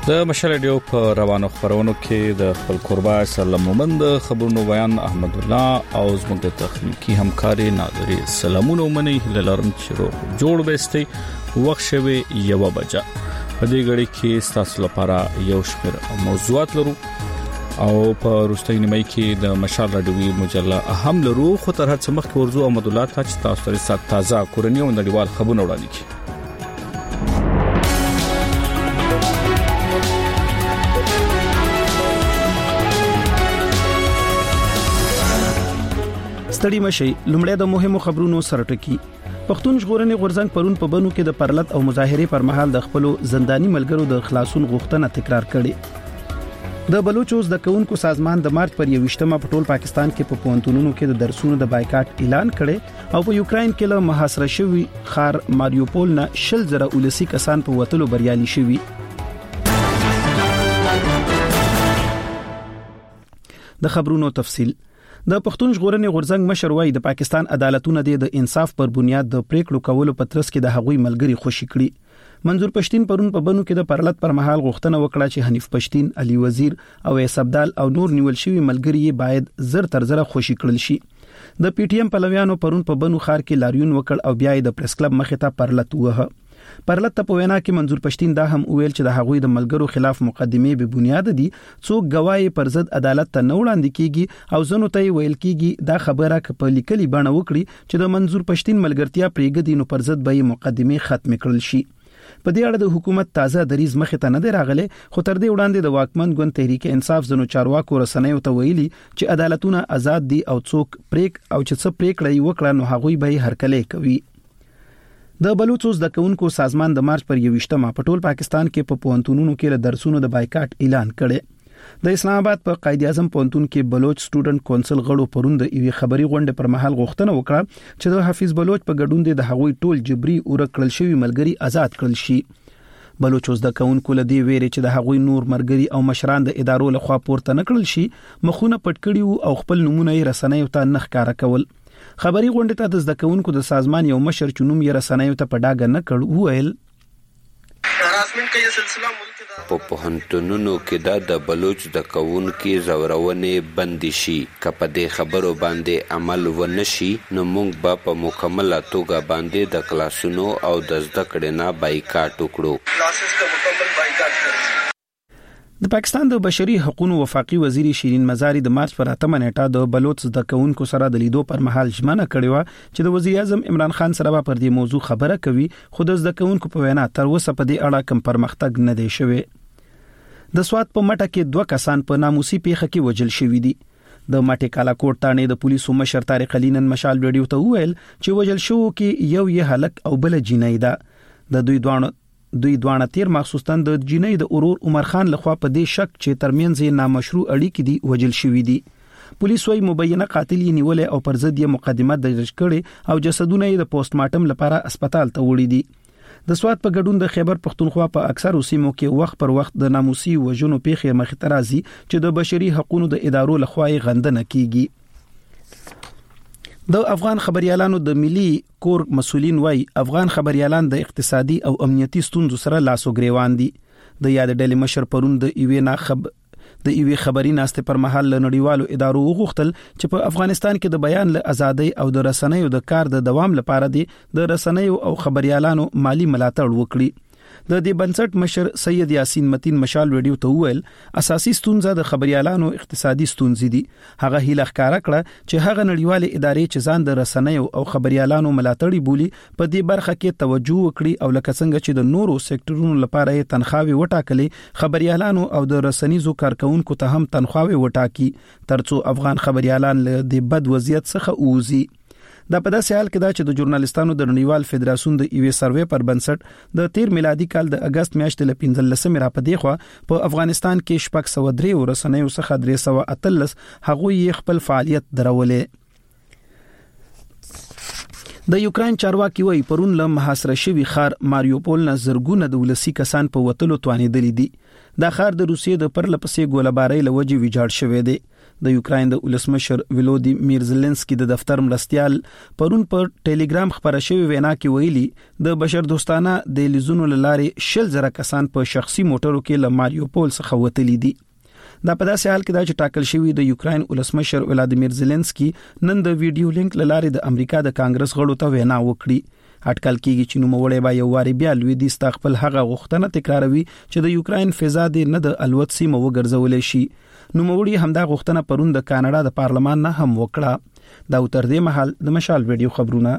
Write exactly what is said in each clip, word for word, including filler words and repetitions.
د مشال ډیو په روانو خبرونو کې د خپل قربا سلام مومند خبرونو بیان احمد الله او زموږ د تخنیکی همکاري ناظری سلامونه منی هلالرم چیرو جوړ بهستي وخت شوي یو بجا په دې غړي کې تاسو لپاره یو شمیر موضوعات لرو او په روستۍ نیمه کې د مشال رادیوي مجله اهم لرو خو تر هڅه مخکې ورزو احمد الله تاسو تاسو سره تازه کورنۍ او نړیوال خبرونه وړاندې کړي. ستړي مشي لومړی د مهمو خبرونو سره ټکی. پښتون ژغورنې غورځنګ پرون په بنو کې د پرلط او مظاهره پر مهال د خپل زنداني ملګرو د خلاصون غوښتنه تکرار کړې. د بلوچ د کونکو سازمان د مارچ پر یوویشتمه په ټول پاکستان کې په پوهنتونونو کې د درسونو د بایکاټ اعلان کړي او په یوکرين کې له محاصره شوی خار ماریوپول نه شل زره ولسی کسان په وټلو بریالي شوي. د خبرونو تفصیل. د پښتون ژغورنې غورځنګ مشر وای د پاکستان عدالتونه د انصاف پر بنیاد د پریکړو کولو په ترڅ کې د هغوی ملګری خوشی کړي. منظور پښتين پرون په بنو کې د پرلط پر مهال غوښتنه وکړه چې حنیف پښتين، علي وزیر او اسبدال او نور نیول شوی ملګری باید زر تر زر خوشی کړل شي. د پی ټی ایم پلویانو پرون په بنو خار کې لاریون وکړ او بیا د پریس کلب مخې ته پرلط وه. پرلط په وینا کې منظور پښتين دا هم ویل چې د هغوی د ملګرو خلاف مقدمه به بنیاد دي څوک گواهی پر ضد عدالت ته نه وړاندې کیږي او زنو ته ویل کیږي دا خبره ک په لیکلي بڼه وکړي چې د منظور پښتين ملګرتیا پریږدي نو پر ضد به مقدمه ختم کړل شي. په دې اړه د حکومت تازه دریز مخې ته نه دی راغله خو تر دې وړاندې د واکمن ګوند تحریک انصاف زنو چارواکو رسنیو ته ویلي چې عدالتونه آزاد دي او څوک پریک او چې څه پریکړه وکړي نو هغوی به هرکله کوي. د بلوچ د کونکو سازمان د مارچ پر یوویشتمه په ټول پاکستان کې په پوهنتونونو کې د درسونو د بایکاټ اعلان کړي. د اسلام آباد په قائد اعظم پوهنتون کې بلوچ سټوډنټ کونسل غړو پرون د یوې خبري غونډې پر مهال غوښتنه وکړه چې د حافظ بلوچ په ګډون د هغوی ټول جبري او رکړل شوی ملګری آزاد کړل شي. بلوچ د کونکو لدی ویری چې د هغوی نور مرګري او مشران د ادارو لخوا پورته نکړل شي مخونه پټ کړي او خپل نمونه یې رسنیو ته نخ کار کول. خبري غونډه ته د ځکونکو د سازمان یو مشر چونوم یې رسنیو ته په ډاګه نه کړ وویل هراسمنټ کې سلسله ملک په پوهنتونونو کې دا د بلوچ د کونکو زورونې بندي شي کپه د خبرو باندې عمل ونشي نو موږ به په مکمله توګه باندې د کلاسونو او د زده کړې نه بایکاټ وکړو. کلاسز کا مکمل بایکاټ کړو. د پاکستان د بشري حقوقو وفاقي وزیر شیرین مزاری د مارچ پر اتمه نیټه د بلوچ د کونکو سره د لیدو پر مهال ژمنه کړې و چې د وزیر اعظم عمران خان سره پر دې موضوع خبره کوي خو د کونکو په وینا تر اوسه په دې اړه کوم پرمختګ نه دی شوی. د سواد په مټه کې دوه کسان په ناموسي پیښه کې وژل شوي دي. د ماټي کالا کوټ تانې د پولیسو مشر طارق علینن مشال ویډیو ته ویل چې وژل شو کې یو یې هلک او بل جنۍ ده. د دوی دوه دوی دوانه تیر مخصوصاً د جنۍ د اورور عمر خان لخوا په دې شک چې ترمنځ یې نامشروع اړیکې دي وژل شوی دي. پولیس وايي مبینه قاتل یې نیول او پر ضد یې مقدمه درج کړي او جسدونه یې د پوسټ مارټم لپاره هسپتال ته وړي دي. د سواد په ګډون د خیبر پښتونخوا په اکثر سیمو کې وخت پر وخت د ناموسي وژنو پیښې مخ ته راځي چې د بشري حقوقو د ادارو لخوا یې غندنه کیږي. د افغان خبريالانو د ملي کور مسولین وای افغان خبريالان د اقتصادي او امنیتي ستونزو سره لاسو ګریوان دي. د یاد ډلې مشر پرون د ایوې ناخب د ایوې خبري ناشته پر مهال نړیوالو ادارو وغوښتل چې په افغانستان کې د بیان له ازادۍ او د رسنیو د کار د دوام لپاره دي د رسنیو او خبريالانو مالی ملاتړ وکړي. د دې بنسټ مشر سید یاسین متین مشال ویډیو ته ویل اساسي ستونزه د خبريالانو اقتصادي ستونزې دي. هغه هیله ښکارا کړه چې هغه نړیوال ادارې چې ځان د رسنیو او خبريالانو ملاتړي بولي په دې برخه کې توجه وکړي او لکه څنګه چې د نورو سېکټرونو لپاره یې تنخواوي وټاکلې خبريالانو او د رسنیزو کارکونکو ته هم تنخواوي وټاکي ترڅو افغان خبريالان له دې بد وضعیت څخه اوزي. دا په داسې حال کې دا چې د ژورنالستانو د نړیوال فدراسیون د ایوې سروې پر بنسټ د تیر میلادي کال د اگست میاشتې ل پنځلسمې را پدې خو په افغانستان کې شپږ سوه درې ورسنیو څخه درې سوه اتلس هغوی خپل فعالیت درولې. د یوکرين چارواکي وایي پرون له محاصره شوی خار ماریوپول نه زرګونه د ولسی کسان په وټلو توانېدل دي. دا خار د روسیې د پرلپسې ګولبارۍ لوجې ویجاړ شوی دی. د یوکراین د ولسمشر ولودیمیر زيلنسکي د دفتر مرستيال پرون پر ټلګرام خبره شوی وینا کې ویلي د بشر دوستانه د لیزونو لارې شل زره کسان په شخصي موټرو کې له ماریوپول څخه وتلي دي. دا په داسې حال کې دا چې ټاکل شوی د یوکراین ولسمشر ولادیمیر زيلنسکي نن د ویډیو لینک لارې د امریکا د کانګرس غړو ته وینا وکړي. اټکل کیږي چې نوموړی به یو واری بیا لویدیځ ته خپل هغه غوښتنه تکراروي چې د یوکراین فضا د نه د الوت سیمه وګرځولې شي. نوموړی همدا غوښتنه پرون د کاناډا د پارلمان نه هم وکړه. دا تر دې مهال د مشال ویډیو خبرونه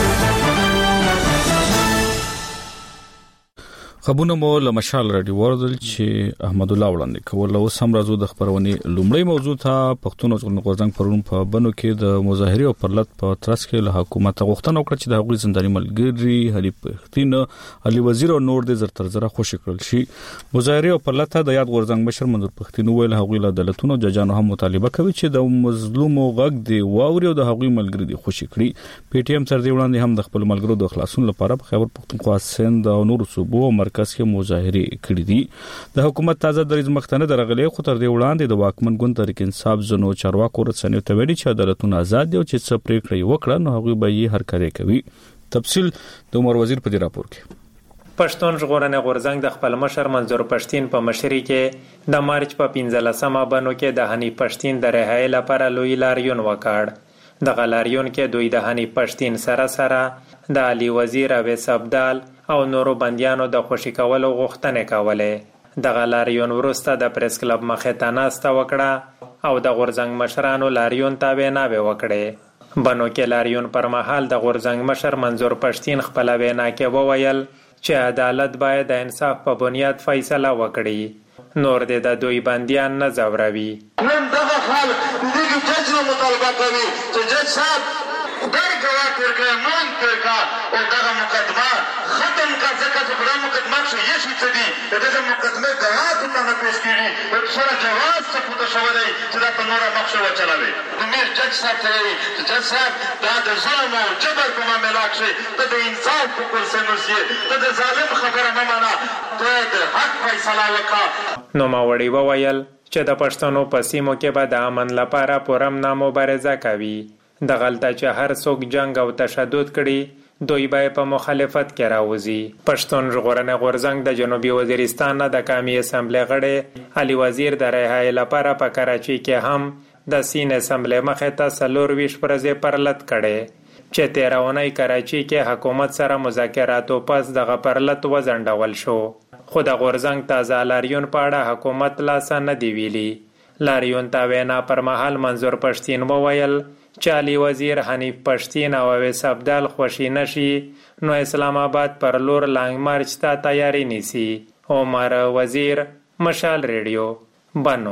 خبرونه مو له مشال رادیو وردل چې احمد الله وړاندې کول. اوس هم راځو د خبرونې لومړی موضوع ته. پښتون ژغورنې غورځنګ پرون په بنو کې د مظاهره او پرلط په ترڅ کې له حکومت غوښتنه وکړه چې د هغوی زنداني ملګری علي پښتين علي وزیر او نور د زرتر زره خوشی کړل شي. مظاهره او پرلط د یاد غورځنګ مشر منظور پښتين ویل هغوی له عدالتونو ججانو هم مطالبه کوي چې د مظلومو غږ دی واوري او د هغوی ملګری دی خوشی کړي. پی ټی ایم تر دې وړاندې هم د خپل ملګرو د خلاصون لپاره په خیبر پښتونخوا سند او نور صوبو مرکز کې مظاهره کړې دي. د حکومت تازه دریځ مختنه درغلې خو تر دې وړاندې د واکمن ګوند تحریک انصاف زنو چارواکو رسنیو ته ویلي چې عدالتونه آزاد دي او چې څه پریکړه وکړه نو هغه به یې هر کاری کوي. تفصیل د عمر وزیر په دې راپور کې. پښتون ژغورنې غورځنګ د خپل مشر منظور پښتين په مشرۍ کې د مارچ په پنځلسمه بنو کې د حنیف پښتين د رهایی لپاره لوی لاریون وکړ. د غلاریون کې دوی د حنیف پښتين سره سره د علي وزیر اویس ابدال او نورو بندیانو د خوشی کولو غوښتنې کولې. د غلاریون وروسته د پریس کلب مخې ته ناسته وکړه او د غورځنګ مشرانو لاریون ته ویناوې وکړې. بنو کې لاریون پر مهال د غورځنګ مشر منظور پښتين خپل وینا کې وویل چې عدالت باید د انصاف په بنیاد فیصله وکړي، نور دې د دوی بندیان نه ځوروي. نن دغه خلک دغه جج نه مطالبه کوي چې جج صاحب ډېر ګواښ ورکړي، مونږ ورکړه او دغه مقدمه ختم کا ځکه چې دا مقدمه شو یې شي څه دي دغه مقدمه ګواښ ته نه پېښ کړي سره جواز څه پوته شوی دی چې دا په نوره مخ شو وچلوي. امیر جج صاحب ته وایي چې جج صاحب دا د ظلم او جبر په معامله کښې ته د انصاف په کرسۍ نوسې، ته د ظالم خبره مه منه، ته د حق فیصله وکړه. نوموړي وویل چې د پښتنو په سیمو کې به د امن لپاره پرامن مبارزه کوي. د غلطه چې هر څوک جنگ او تشدد کړي دوی به په مخالفت کې راوځي. پښتون ژغورنې غورځنګ د جنوبي وزیرستان نه د قومي اسمبلی غړی علي وزیر د رهایی لپاره په کراچۍ کې هم د سین اسمبلی مخې ته څلور ویشت ورځې پرلط کړی چې تیره اونۍ کراچۍ کې حکومت سره مذاکراتو پس دغه پرلط وځنډول شو. خو د غورځنګ تازه لاریون په اړه حکومت لاسه نه دی ویلي. لاریون ته وینا پر مهال منظور پښتين وویل چې علي وزیر حنیف پښتين او اویس ابدال خوشي نشي نو اسلام آباد پر لور لانګ مارچ ته تیاری نیسي. عمر وزیر، مشال ریډیو، بنو.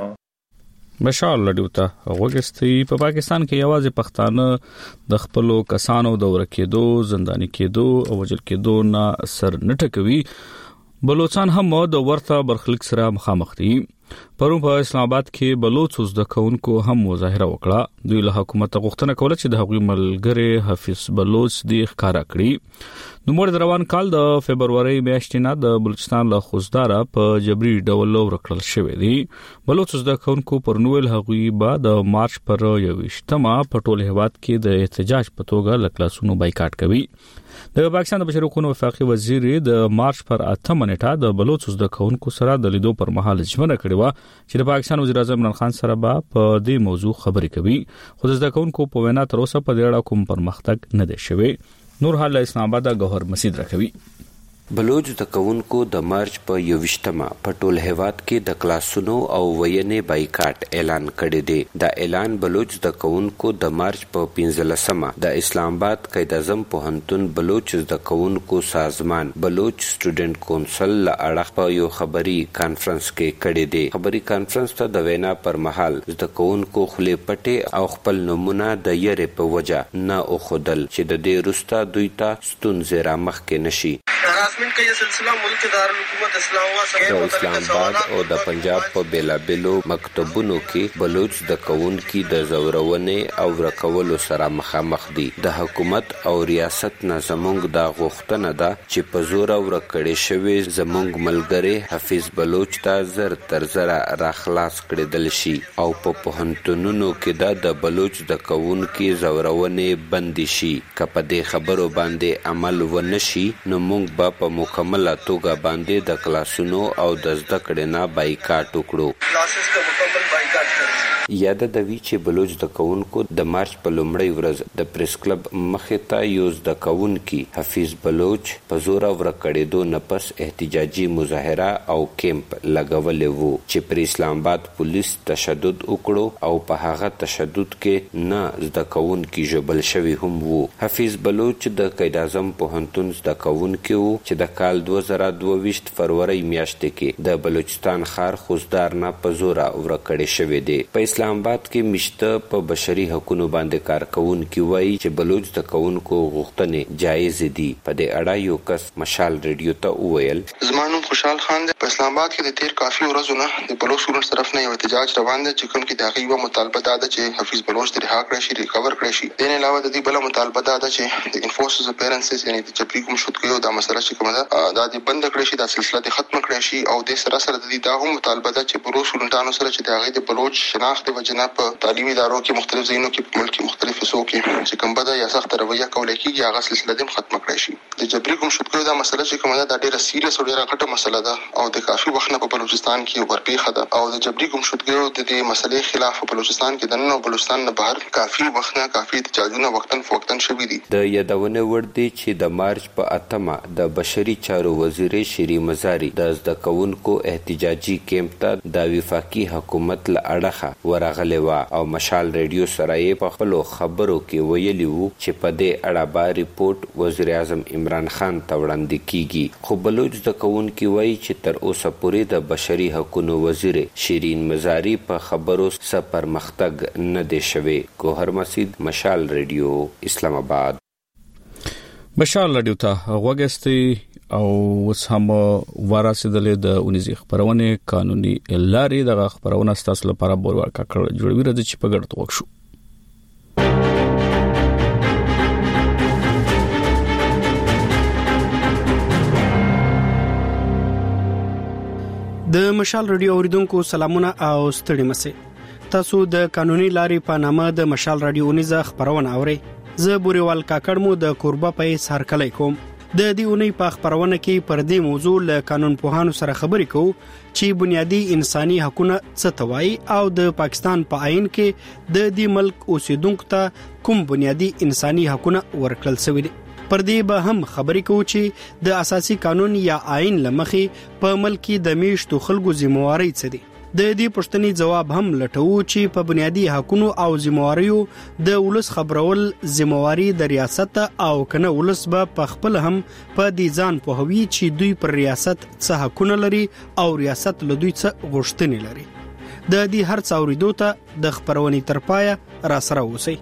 مشال رادیو ته وګستي. په پاکستان کې یوازې پښتانه د خپلو کسانو د ورکېدو، زنداني کېدو او وژل کېدو نه سر نه ټکوي، بلوچستان هم د ورته برخلیک سره مخامخ دي. پرون په اسلام آباد کې بلوچ زده کوونکو هم مظاهره وکړه. دوی له حکومت غوښتنه کوله چې د هغوی ملګری حفیظ بلوچ دی ښکارا کړي. نو موږ روان کال د فبرवरी میاشتې نه د بلوچستان له خوزداره په جبري ډول ورکړل شوې دي. بلوچ زده کوونکو پر نوول هغوی به د مارچ پر یوویشتمه په ټول هیواد کې د احتجاج په توګه له کلاسونو بایکاټ کوي. د پاکستان د بشري حقوقو وفاقي وزیر د مارچ پر اتمه نیټه د بلوچ زده کوونکو سره د لیدو پر مهال ژمنه کړې و چې د پاکستان وزیر اعظم عمران خان سره به په دې موضوع خبرې کوي. خو د زده کوونکو په وینا تر اوسه په دې اړه کوم پرمختګ نه دی شوی. نور حال اسلام آباد گوهر مسجد راکوي. بلوچ د کوونکو د مارچ په یوویشتمه په ټول هیواد کې د کلاسونو او وینې بایکاټ اعلان کړی دی. دا اعلان بلوچ د کوونکو د مارچ په پنځلسمه د اسلام آباد قائد اعظم پوهنتون بلوچ د کوونکو سازمان بلوچ سټوډنټ کونسل له اړخ په یو خبري کانفرنس کې کړی دی. خبري کانفرنس ته د وینا پر مهال د کوونکو خلې پټې او خپل نمونه د یری په وجه نه او خدل چې د دې رستا دوی ته ستونزې را مخ کې نشي. هراسمنट کا یہ سلسلہ ملک دارالحکومت اسلام آباد د اسلام آباد او د پنجاب په بیلابیلو مکتبونو کې بلوچ د کوونکي د زورونې او ورکولو سره مخامخ دي. د حکومت او ریاست نه زمونږ د غوښتنه ده چې په زور ورکړې شوی زمونږ ملګری حفیظ بلوچ ته زر تر زره راخلاص کړدل شي او په پوهنتونونو کې دا د بلوچ د کوونکي زورونې بند شي. که په دې خبرو باندې عمل ونشي نو موږ به په مکمله توګه باندې د کلاسونو او د زده کړې نه بایکاټ وکړو. کلاسز کا مکمل بایکاټ کړو. یاده د وی چې بلوچ د کوونکو د مارچ په لومړۍ ورځ د پریس کلب مخې ته یو زده کوونکي حفیظ بلوچ په زور ورکړېدو نه پس احتجاجي مظاهره او کیمپ لګولې وو چې پر اسلام آباد پولیس تشدد وکړو او په هغه تشدد کې نه زده کوونکي ژوبل شوي هم وو. حفیظ بلوچ د قائد اعظم پوهنتون زده کوونکی وو چې د کال دوه زره دوه ویشت فروری میاشتې کې د بلوچستان ښار خوزدار نه په زور ورکړې شوی دی. په اسلام آباد کې مشته په بشري حقوقو باندې کارکونکي وایي چې بلوچ د کوونکو غوښتنې جایز دي. په دې اړه یو کس مشال ریډیو ته وویل زمانو خوشحال خان دی. په اسلام آباد کې د تیر کافي ورځو نه د بلوچ سټوډنټس طرف نه یو احتجاج روان دی چې کوم کې د هغې یوه مطالبه دا ده چې حفیظ بلوچ د رها کړی شي، ریکور کړی شي. دې نه علاوه د دې بله مطالبه دا ده چې د انفورسز اپیرنسز یعنې د جبري ګمشدګیو دا مسله چې کومه ده دا دې بنده کړی شي، دا سلسله دې ختمه کړی شي. او دې سره سره د دې دا هم مطالبه ده چې بلوچ سټوډنټانو سره چې د هغې د بلوچ شناخت د وجې نه په تعلیمي ادارو کې مختلف ځایونو کې په ملک کې مختلف حصو کې چې کوم بده یا سخته رویه کولی کېږي هغه سلسله دې هم ختمه کړی شي. د جبري ګمشدګیو دا مسله چې کومه ده دا ډېره سیریس او ډېره غټه مسله ده او د کافي وخت نه په بلوچستان کې ورپېښه ده. او د جبري ګمشدګیو د دې مسلې خلاف په بلوچستان کې دننه او بلوچستان نه بهر کافي وخت نه کافي احتجاجونه وختن فوقتن شوي دي. د یادونه وړ دی چې د مارچ په اتمه د بشري چارو وزیر شری مزاری د زده کوونکو احتجاجي کیمپ ته د وفاقي حکومت له اړخه ورغلې وه او مشال ریډیو سره یې په خپلو خبرو کې ویلي وو چې په دې اړه به ریپورټ وزیر اعظم عمران خان ته وړاندې کیږي. خو بلوچ زده کوونکي وایي چې تر اوسه پورې د بشري حقوقو وزیر شیرین مزاری په خبرو څه پرمختګ نه دی شوی. ګوهر مسید، مشال ریډیو، اسلام آباد. مشال ریډیو ته غوږ او اوس هم ورسېدلې د اونیزي خبرونه قانوني لارې د خبرونه ستاسو لپاره بورور کړه جوړوي راځي چې په ګډه توګه شو. د مشال ریډیو اوریدونکو سلامونه او ستړي مشه. تاسو د قانوني لارې په نامه د مشال ریډیو اونیزه خبرونه اورئ. زه بوريوال کاکړ مو د کوربه په سر کلی کوم. د دې اونۍ په خبرونه کې پر دې موضوع له قانون پوهانو سره خبرې کوو چې بنیادی انساني حقوقونه څه ته وایي او د پاکستان په آئین کې د دې ملک اوسیدونکو ته کوم بنیادی انساني حقوقونه ورکړل شوي دي. پر دې به هم خبرې کوو چې د اساسي قانون یا آئین لمخې په ملک کې د میشتو خلکو ذمہواری څه دي. د دې پوښتنې جواب هم لټوو چې په بنیادی حقوقو او ذمہواریو د ولس خبرول ذمہواری د ریاست او کنه ولس به په خپل هم په دې ځان په هوی چې دوی پر ریاست څه حقوقونه لري او ریاست له دوی څه غوښتنې لري. د دې هر څه اوریدو ته د خبرونې تر پایه را سره اوسئ.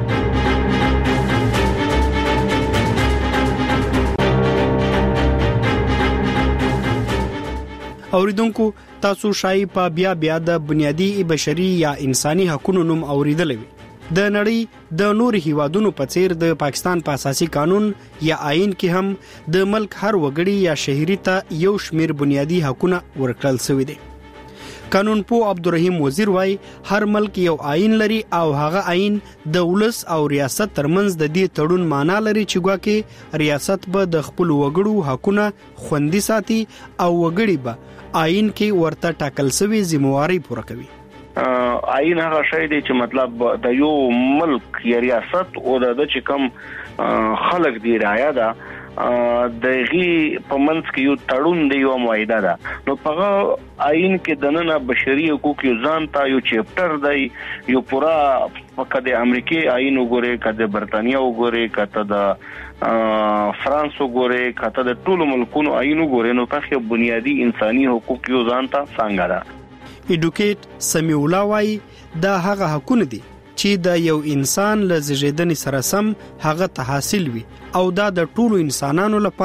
اوریدونکو تاسو شای په بیا بیا د بنیادی بشري یا انساني حقوقو نوم اوریدلې وي. د نړۍ د نور هیوادونو په څیر د پاکستان په اساسي قانون یا آئین کې هم د ملک هر وګړي یا شهري ته یو شمیر بنیادی حقوقونه ورکړل شوي دي. قانون پو عبدالرحیم وزیر وای هر ملک یو آئین لري او هغه آئین د ولس او ریاست ترمنځ د دې تړون معنا لري چې ګواکې ریاست به د خپل وګړو حقوقونه خوندي ساتي او وګړي به آئین کې ورته ټاکل شوی ذمہواری پوره کوي. آئین هغه شی دی چې مطلب د یو ملک یا ریاست او د چې کوم خلک دی رعایا ده دغه په منځ کې یو تړون دی یو معاهده ده. نو په آئین کې د نن بشري حقوق یو ځان ته یو چپټر دی یو پورا فقط د امریکای آئین وګوره کده برتانیا وګوره کته د فرانس وګوره کته د ټولو ملکونو آئین وګوره نو په بنیادی انساني حقوق یو ځان ته څنګه ده. ایډوکیټ سمیع الله وای دا هغه حقونه دي چې د یو انسان له زیږیدنې سره سم هغه ته حاصل وي او دا د ټولو انسانانو لپاره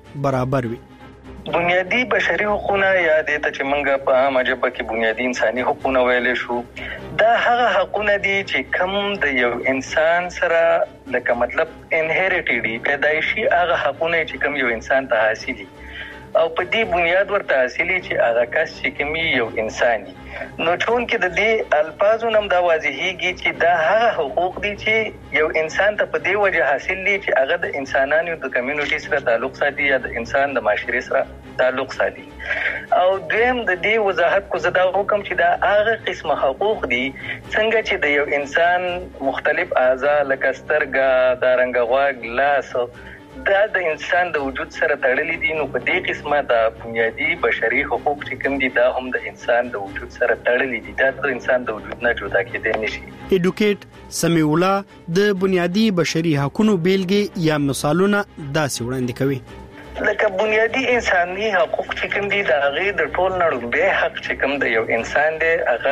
برابر وي. بنیادی بشري حقوقونه یا د ته چې موږ په عامه ژبه کې بنیادی انساني حقوقونه ویلې شو، دا هغه حقوقونه دي چې کوم د یو انسان سره لکه مطلب انهریټډ دي، پیدایشي هغه حقوقونه چې کوم یو انسان ته حاصلي او په دې بنیاد ورته حاصلي چې هغه کس چې کوم یو انسان دي. نو چون کې د دې الفاظو نم دا واضحېږي چې دا هغه حقوق دي چې یو انسان ته په دې وجه حاصل دي چې هغه د انسانانو د کمیونټي سره تعلق ساتي یا د انسان د معاشري سره تعلق ساتي. او دویم د دې وضاحت کو زدا حکم چې دا هغه قسمه حقوق دي څنګه چې د یو انسان مختلف اعضاء لکه سترګه، دارنګ غوږ، لاس دا د انسان د وجود سره تړلي دي. نو په دې قسمه د بنیادی بشري حقوق چې کوم دي دا هم د انسان د وجود سره تړلي دي، دا د انسان د وجود نه جدا کېدای نشي. ایډوکیټ سمیع الله د بنیادی بشري حقوقو بیلګې یا مثالونه داسې وړاندې کوي. لکه بنیادی انساني حقوق چې کوم دي دا غي د ټول نړۍ به حق چې کوم د یو انسان دی هغه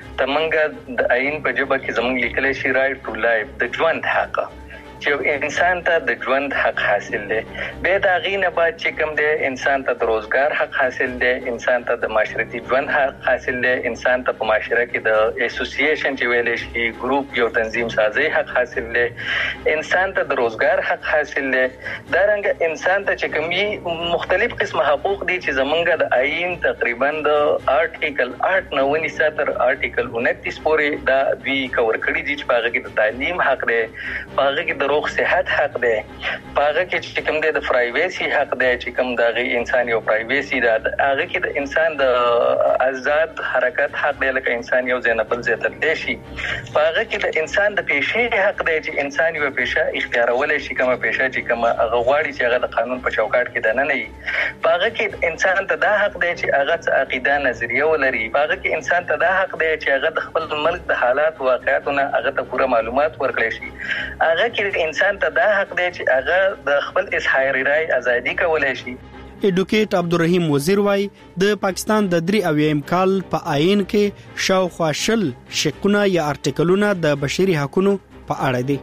تمنګ د آئین په جبه کې زموږ لیکل شي رائټ ټو لایف، د ژوند حق چې انسان ته د ژوند حق حاصل دی. به دا غینه بعد چې کوم دی انسان ته د روزګار حق حاصل دی، انسان ته د معاشرتي ژوند حق حاصل دی، انسان ته په معاشره کې د اسوسییشن چې ویل شي ګروپ یو تنظیم سازي حق حاصل دی، انسان ته د روزګار حق حاصل دی. دا رنګ انسان ته چې کومي مختلف قسم حقوق دي چې زمونږ د آئین تقریبا د آرټیکل آټ نه ونیسه تر آرټیکل انتیس پورې دا دوی کور کړی دي چې په هغه کې د تعلیم حق دی، په هغه کې د روغ صحت حق دی، پاغه کې چې کوم د پرایویسي حق دی چې کوم د انسان یو پرایویسي ده، هغه کې د انسان د آزاد حرکت حق دی لکه انسان یو ځنبل زیاتل دی شي، پاغه کې د انسان د پیشې حق دی چې انسان یو پیشه اختیارولای شي کومه پیشه چې کومه هغه غواړي چې هغه د قانون په چوکاټ کې ده نه نه. پاغه کې انسان ته دا حق دی چې هغه عقیده نظریه ولري، پاغه کې انسان ته دا حق دی چې هغه د خپل ملک د حالات واقعاتونه هغه ته پوره معلومات ورکړي شي، هغه کې انسان ته دا حق دی چې هغه د خپل اظهار رائے ازادي کولای شي. ایډوکیټ عبدالرحیم وزیر وای د پاکستان د درې اویم کال په آئین کې شاوخوا شل شکونه یا ارټیکلونه د بشري حقوقو په اړه دي.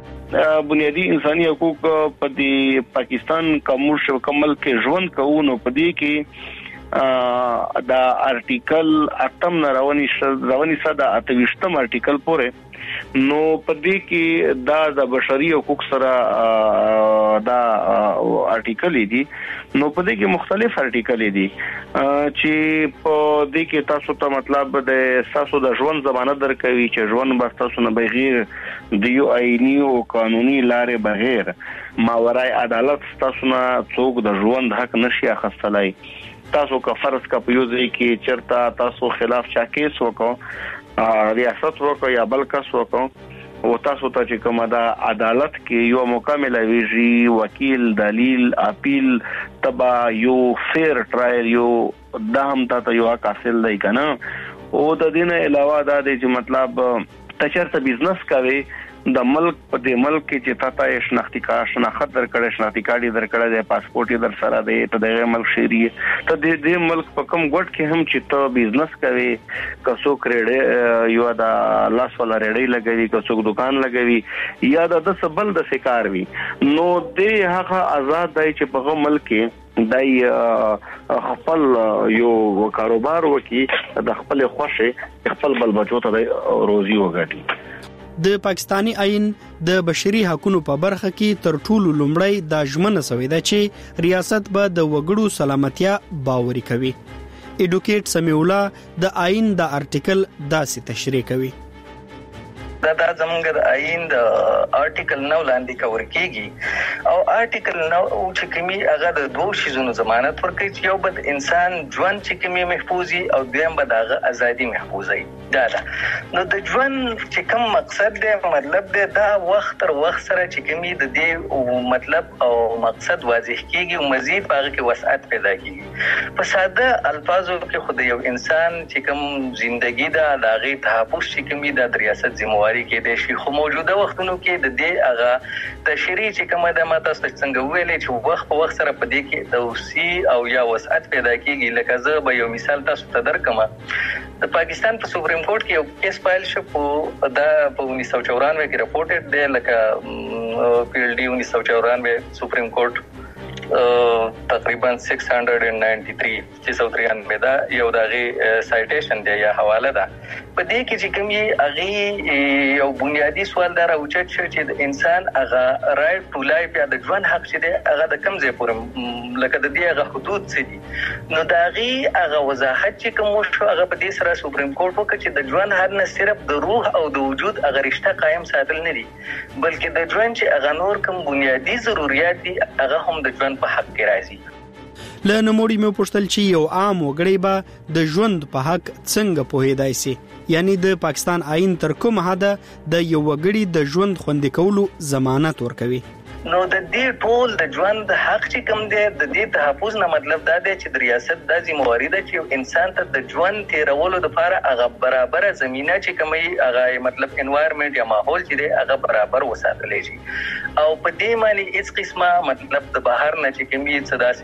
بنیادی انساني حقوق په دې پاکستان کوم شو کمل کې ژوند کوونو په دې کې دا ارټیکل اتم رواني رواني صدا اتويشتم ارټیکل پورې نو په دې کې دا د بشري حقوق سره دا ارټیکل دي. نو په دې کې مختلف ارټیکل دي چې په دې کې تاسو ته مطلب د تاسو د ژوند ضمانت درکوي چې ژوند به تاسو نه بغیر د یو آئینی او قانوني لارې بغیر ماورای عدالت تاسو نه څوک د ژوند حق نشي اخیستلای. تاسو که فرض کا په یو ځای کې چرتا تاسو خلاف چا کیس وکړو، ریاست وکړو یا بل کس وکړو او تاسو ته چې کومه دا عدالت کې یو مکمل ویژي وکیل دلیل اپیل تبا یو فیر ټرایل یو دهم ته یو حاصل دی کنه. او د دې نه علاوه دا دی چې مطلب تشرته بزنس کوي د ملک په دې ملک کې چې تاسو یې شناختی کارت شناخت درکړې شناختی کارت درکړې د پاسپورت در سره دی ته د ملک شهري ته د دې ملک په کوم ګډ کې هم چې ته بزنس کوي کسو کریډ یو دا لاس ولا ریډي لګوي کسو دکان لګوي یا د سبل د شکار وي نو دې هغه آزاد دی چې په ملک کې دای خپل یو کاروبار وکي د خپل خوښه خپل بل بچو ته روزي وګټي. د پاکستانی آئین د بشري حقوقو په برخه کې تر ټولو لومړی د ژمنه سوی ده چې ریاست به د وګړو سلامتیا باوري کوي. ایډوکیټ سمیع الله د آئین د ارټیکل داسې تشریح کوي. دا د زمونږ د آئین د آرټیکل نو لاندې کور کیږي او آرټیکل نو چې کومي هغه د دوه شیزونو ضمانت ورکوي چې یو بد انسان ژوند چې کومي محفوظي او دویم بد هغه ازادي محفوظي. دا ده نو د ژوند چې کوم مقصد دی مطلب دی دا وخت تر وخت سره چې کومي د دې مطلب او مقصد واضح کیږي او مزید هغه کې وسعت پیدا کیږي. په ساده الفاظو کې خو د یو انسان چې کوم ژوندۍ ده د هغه تحفظ چې کومي د ریاست ذمہ کې د شي خو موجوده وختونو کې د دې هغه تشریح چې کومه د ماته څنګه ویلې چې وخت په وخت سره په دې کې توسيع او یا وسعت پیدا کیږي. لکه زه به یو مثال تاسو ته درکم. د پاکستان په سپریم کورټ کې یو کیس فایل شو په دا په انیس سو چورانوے کې رپورټډ دی لکه پی ایل ډي انیس سو چورانوے سپریم کورټ تقریبا six hundred ninety-three چې سو تريانوي دا یو دغه سایټیشن دی یا حواله ده. په دې کې چې کوم یې هغه یو بنیادی سوال دا راوچت شو چې د انسان هغه رائټ ټو لایف یا د ژوند حق چې دی هغه د کوم ځای پورې لکه د دې هغه حدود څه دي. نو دا هغه هغه وضاحت چې کوم شو هغه په دې سره سپریم کورټ وکړي چې د ژوند حق نه صرف د روح او د وجود هغه رشتہ قائم ساتل نه دي بلکې د ژوند چې هغه نور کوم بنیادی ضرورت دي هغه هم د ژوند په حق کې راځي. له نموړي مې پوښتل چې یو عام وګړی به د ژوند په حق څنګه پوهیدای شي، یعنی د پاکستان آئین تر کومه حده د یو وګړي د ژوند خوندي کولو ضمانت ورکوي. نو د دې ټول د ژوند حق چې کوم دی د دې تحفظ نه مطلب دا دی چې د ریاست د ذمہواری ده چې انسان ته د ژوند تیرولو لپاره هغه برابر زمينه چې کومي هغه مطلب انوایرنمنت یا ماحول چې دی هغه برابر وساتل شي او په دې معنی هیڅ قسمه مطلب د بهر نه چې کومي صدا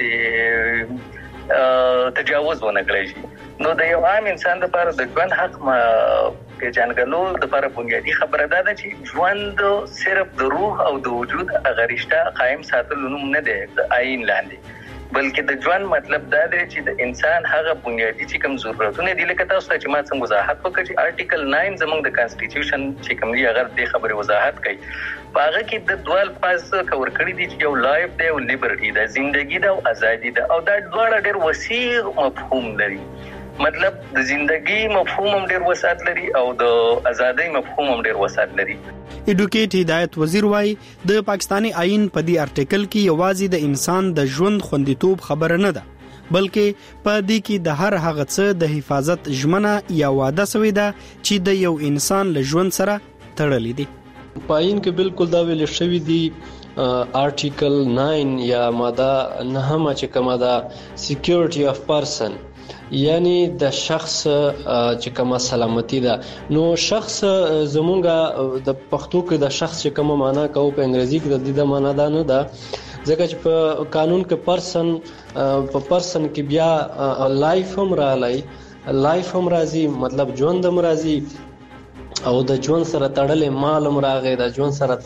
سي تجاوز ونه کړی شي. نو د یو عام انسان لپاره د ژوند حق ما کې جنګلو د لپاره بنیادی خبره ده چې ژوند صرف د روح او د وجود هغه رشتہ قائم ساتل نوم نه دی د آئین لاندې بلکې د ژوند مطلب دا دی چې د انسان هغه بنیادی چې کوم ضرورتونه دي لکه تاسو چې ما څنګه وضاحت وکړ چې آرټیکل nine زموږ د کانسټیټیوشن چې کوم دی هغه د خبره وضاحت کوي هغه کې د دوال پاس کور کړی دي چې یو لایف دی او لیبرټی ده ژوندۍ ده او ازادي ده او دا دواړه ډېر وسیع مفهوم لري. مطلب د ژوندۍ مفهوم هم ډېر وسعت لري او د ازادۍ مفهوم هم ډېر وسعت لري. ایډوکیټ هدایت وزیر وايي د پاکستاني آئین په دې ارټیکل کې یوازې د انسان د ژوند خوندیتوب خبره نه ده بلکې په دې کې د هر هغه څه د حفاظت ژمنه یا وعده شوی ده چې د یو انسان له ژوند سره تړلې دي. په آئین کې بالکل دا ویل شوی دی آرټیکل nine یا ماده نهم چې کومه ده سکیورټي اف پرسن یعنی د شخص چې کومه سلامتی ده. نو شخص زمونږه د پښتو کې د شخص چې کومه معنا کوو په انګریزي کې د دې د معنا ده نه ده ځکه چې په قانون کې پرسن په پرسن کې بیا لایف هم راځي لایف هم راځي مطلب ژوند هم راځي او د ژوند سره تړلې مال هم راغی د ژوند سره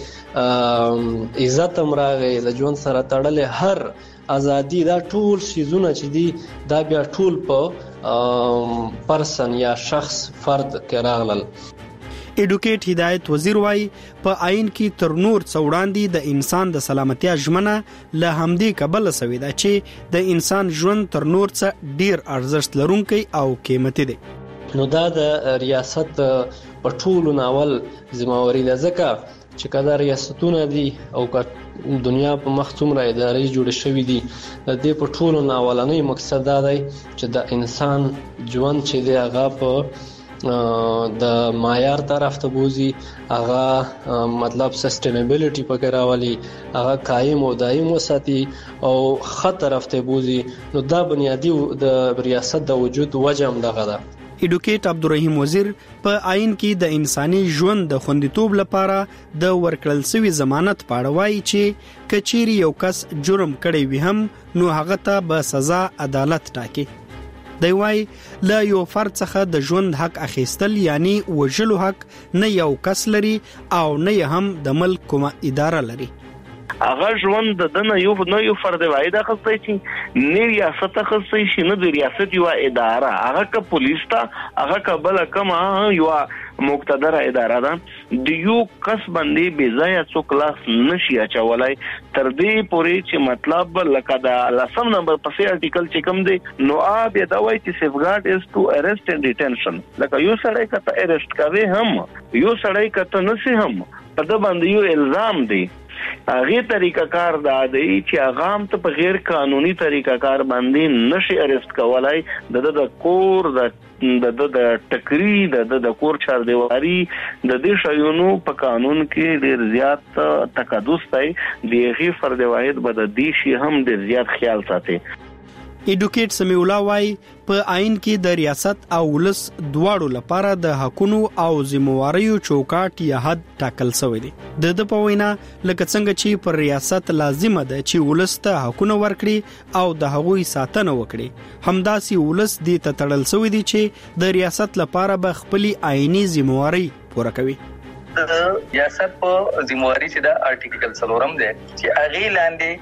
تړلې عزت هم راغی د ژوند سره تړلې هر ازادي دا ټول شیزونه چې دي دا بیا ټول په پرسن یا شخص فرد کې راغلل. ایډوکیټ هدایت وزیر وايي په آئین کې تر نور څه وړاندې د انسان د سلامتیا ژمنه له همدې کبله شوې ده چې د انسان ژوند تر نور څه ډیر ارزښت لرونکی او قیمتي دی. نو دا د ریاست په ټولو ناول ذمہواری ده ځکه چې کله ریاستونه دي او دنیا په مخ څومره ادارې جوړې شوې دي د دې په ټولو ناولنۍ مقصد دا دی چې د انسان ژوند چې دی هغه په د معیار طرف ته بوزي هغه مطلب سسټینبیلیټي پکې راولي هغه قایم او دایم وساتي او ښه طرف ته بوزي. نو دا بنیادی د ریاست د وجود وجه هم دغه ده. ایډوکیټ عبدالرحیم وزیر په آئین کې د انساني ژوند د خوندیتوب لپاره د ورکړل شوی ضمانت په اړه وایي چې کچيري یو کس جرم کړی وي هم نو هغه ته به سزا عدالت ټاکي. دی وايي له یو فرد څخه د ژوند حق اخیستل یعنی وژلو حق نه یو کس لري او نه هم د ملک کومه اداره لري. هغه ژوند د دنه یو نه یو فرد وای دا خصای چې نه ریاست خصای شي نه د ریاست یو اداره هغه ک پولیس ته هغه ک بل کما یو مقتدره اداره ده د یو کس باندې بے ځای څوک لاس نشي اچولای تر دې پورې چې مطلب لکه دا لسم نمبر پسې ارټیکل چې کوم دی نو اب دا وایي چې سیفګارد از ټو ارست اینڈ ډیټنشن لکه یو سړی کته ارست کوي هم یو سړی کته نسی هم په د باندې یو الزام دی هغه طریقہ کار دا دی چې هغه هم ته په غیر قانوني طریقہ کار باندې نشي ارست کولای د د کور د د د ټکری د د کور چار دیواری د دې شایونو په قانون کې ډیر زیات تقدس دی دیغه فرد واحد بد دي شي هم ډیر زیات خیال ساتي. ایډوکیټ سمیع الله وايي په آئین کې د ریاست او ولس دواړو لپاره د حقونو او ذمہواریو چوکاټ یا حد ټاکل شوی دی. د د په وینا لکه څنګه چې پر ریاست لازمه ده چې ولس ته حقونه ورکړي او د هغوی ساتنه وکړي همداسي ولس دې ته تړل شوی دی چې د ریاست لپاره به خپل آئینی ذمہواری پوره کوي. د ریاست په ذمہواری چې د آرټیکل څلورم دی چې هغه لاندې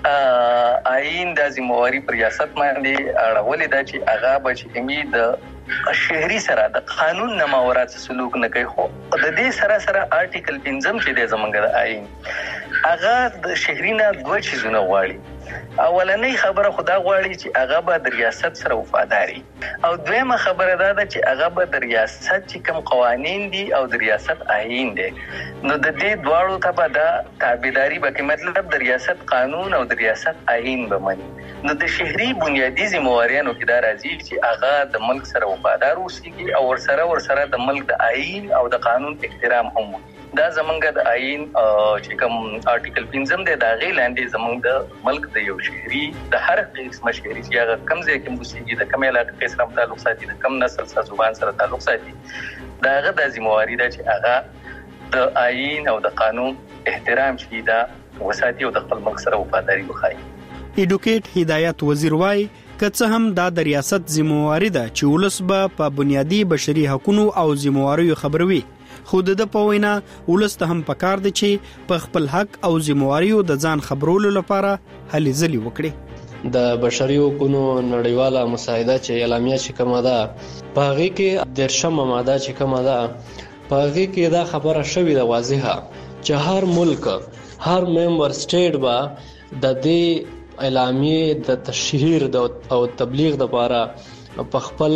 آئین د ذمہواری پر ریاست باندې اړولې ده چې هغه به چې امید د شهري سره د قانون نه ماورا سلوک نه کوي. خو د دې سره سره آرټیکل پنځم چې د زمونږ د آئین هغه د شهري نه دوه چیزونه غواړي. اولنۍ خبره خدا غواړي چې هغه به د ریاست سره وفاداري، او دویمه خبره دا ده چې هغه به د ریاست چې کوم قوانین دي او د ریاست آئین دي نو د دې دواړو ته به د تابعداري به کوي، مطلب د ریاست قانون او د ریاست آئین به مني. نو د شهري بنیادی ذمہواریانو کې دا راځي چې هغه د ملک سره وفادار اوسېږي او ورسره ورسره د ملک د آئین او د قانون احترام هم وکړي. دا زمونږ د آئین چې کوم آرټیکل پنځم دی دا غي لاندې زمونږ د ملک د یو شهري د هر قسمه شهري چې هغه کم ځای کې اوسېږي د کوم علاقې سره تعلق ساتي د کوم نسل سره زبان سره تعلق ساتي دا هغه د ذمہواری ده چې هغه د آئین او د قانون احترام شي دا وساتي او د خپل ملک سره وفاداري وښایي. ایډوکیټ هدایت وزیر وايي که څه هم دا د ریاست ذمہواری ده چې ولس به په بنیادی بشري حقوقو او ذمہواریو خبروي، خو د په وینا ولس ته هم پکار دي چې په خپل حق او ذمہواریو د ځان خبرولو لپاره هلي ځلي وکړي. د بشري حقوقو نړیواله مساعده چې اعلامیه چې کومه ده په هغه کې د شمه ماده چې کومه ده په هغه کې دا خبره شوې ده واضحه چې هر ملک هر ممبر سټیټ به د دې اعلامیه د تشهیر او تبلیغ لپاره په خپل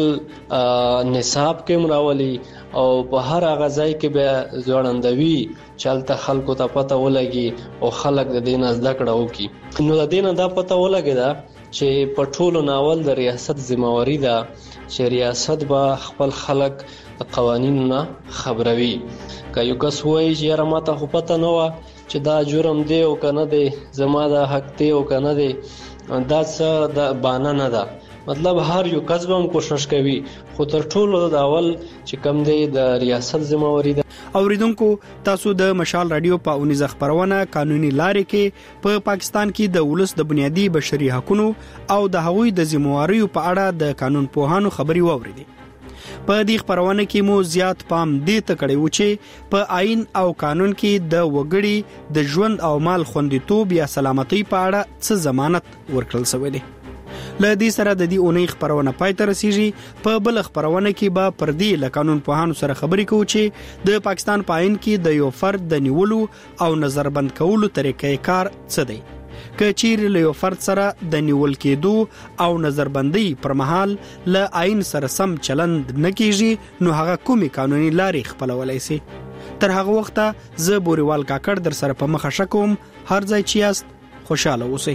نصاب کې مراولي او په هر هغه ځای کې به ځوړندوي چلته خلکو ته پته ولګي او خلک د دې نه زده کړه وکړي. نو د دې نه دا پته ولګي دا چې په ټولو ناول د ریاست ذمہواری ده چې ریاست به خپل خلک د قوانینو نه خبروي. که یو کس وایي چې یاره ماته خو پته نه وه چې دا جرم دی او که نه دی زما دا حق دی او که نه دی دا څه د بانه نه ده. مطلب هر یو کس به هم کوشش کوي خو تر ټولو د اول چې کم دی د ریاست ذمہواری ده. اوریدونکو تاسو د مشال رادیو په اونیزه خبرونه قانوني لارې کې په پا پاکستان کې د ولس د بنیادی بشري حقوقو او د هغوی د ذمہواریو په اړه د قانون پوهانو خبري واوریدي. په دې خبرونه کې مو زیات پام دې ته کړی و چې په آئین او قانون کې د وګړي د ژوند او مال خوندیتوب یا سلامتۍ په اړه څه ضمانت ورکړل شوی دی. له دې سره د دې اونۍ خبرونه پای ته رسیږي. په بل خبرونه کې به پر دې له قانون پوهانو سره خبرې کوو چې د پاکستان په آئین کې د یو فرد د نیولو او نظربند کولو طریقې کار څه دی. که چیرې له یو فرد سره د نیول کېدو او نظربندۍ پر مهال له آئین سره سم چلند نه کیږي نو هغه کومې قانوني لارې خپلولی سي. تر هغه وخته زه بوريوال کاکړ در سره په مخه شکوم. هر ځای چې یاست خوشاله اوسئ.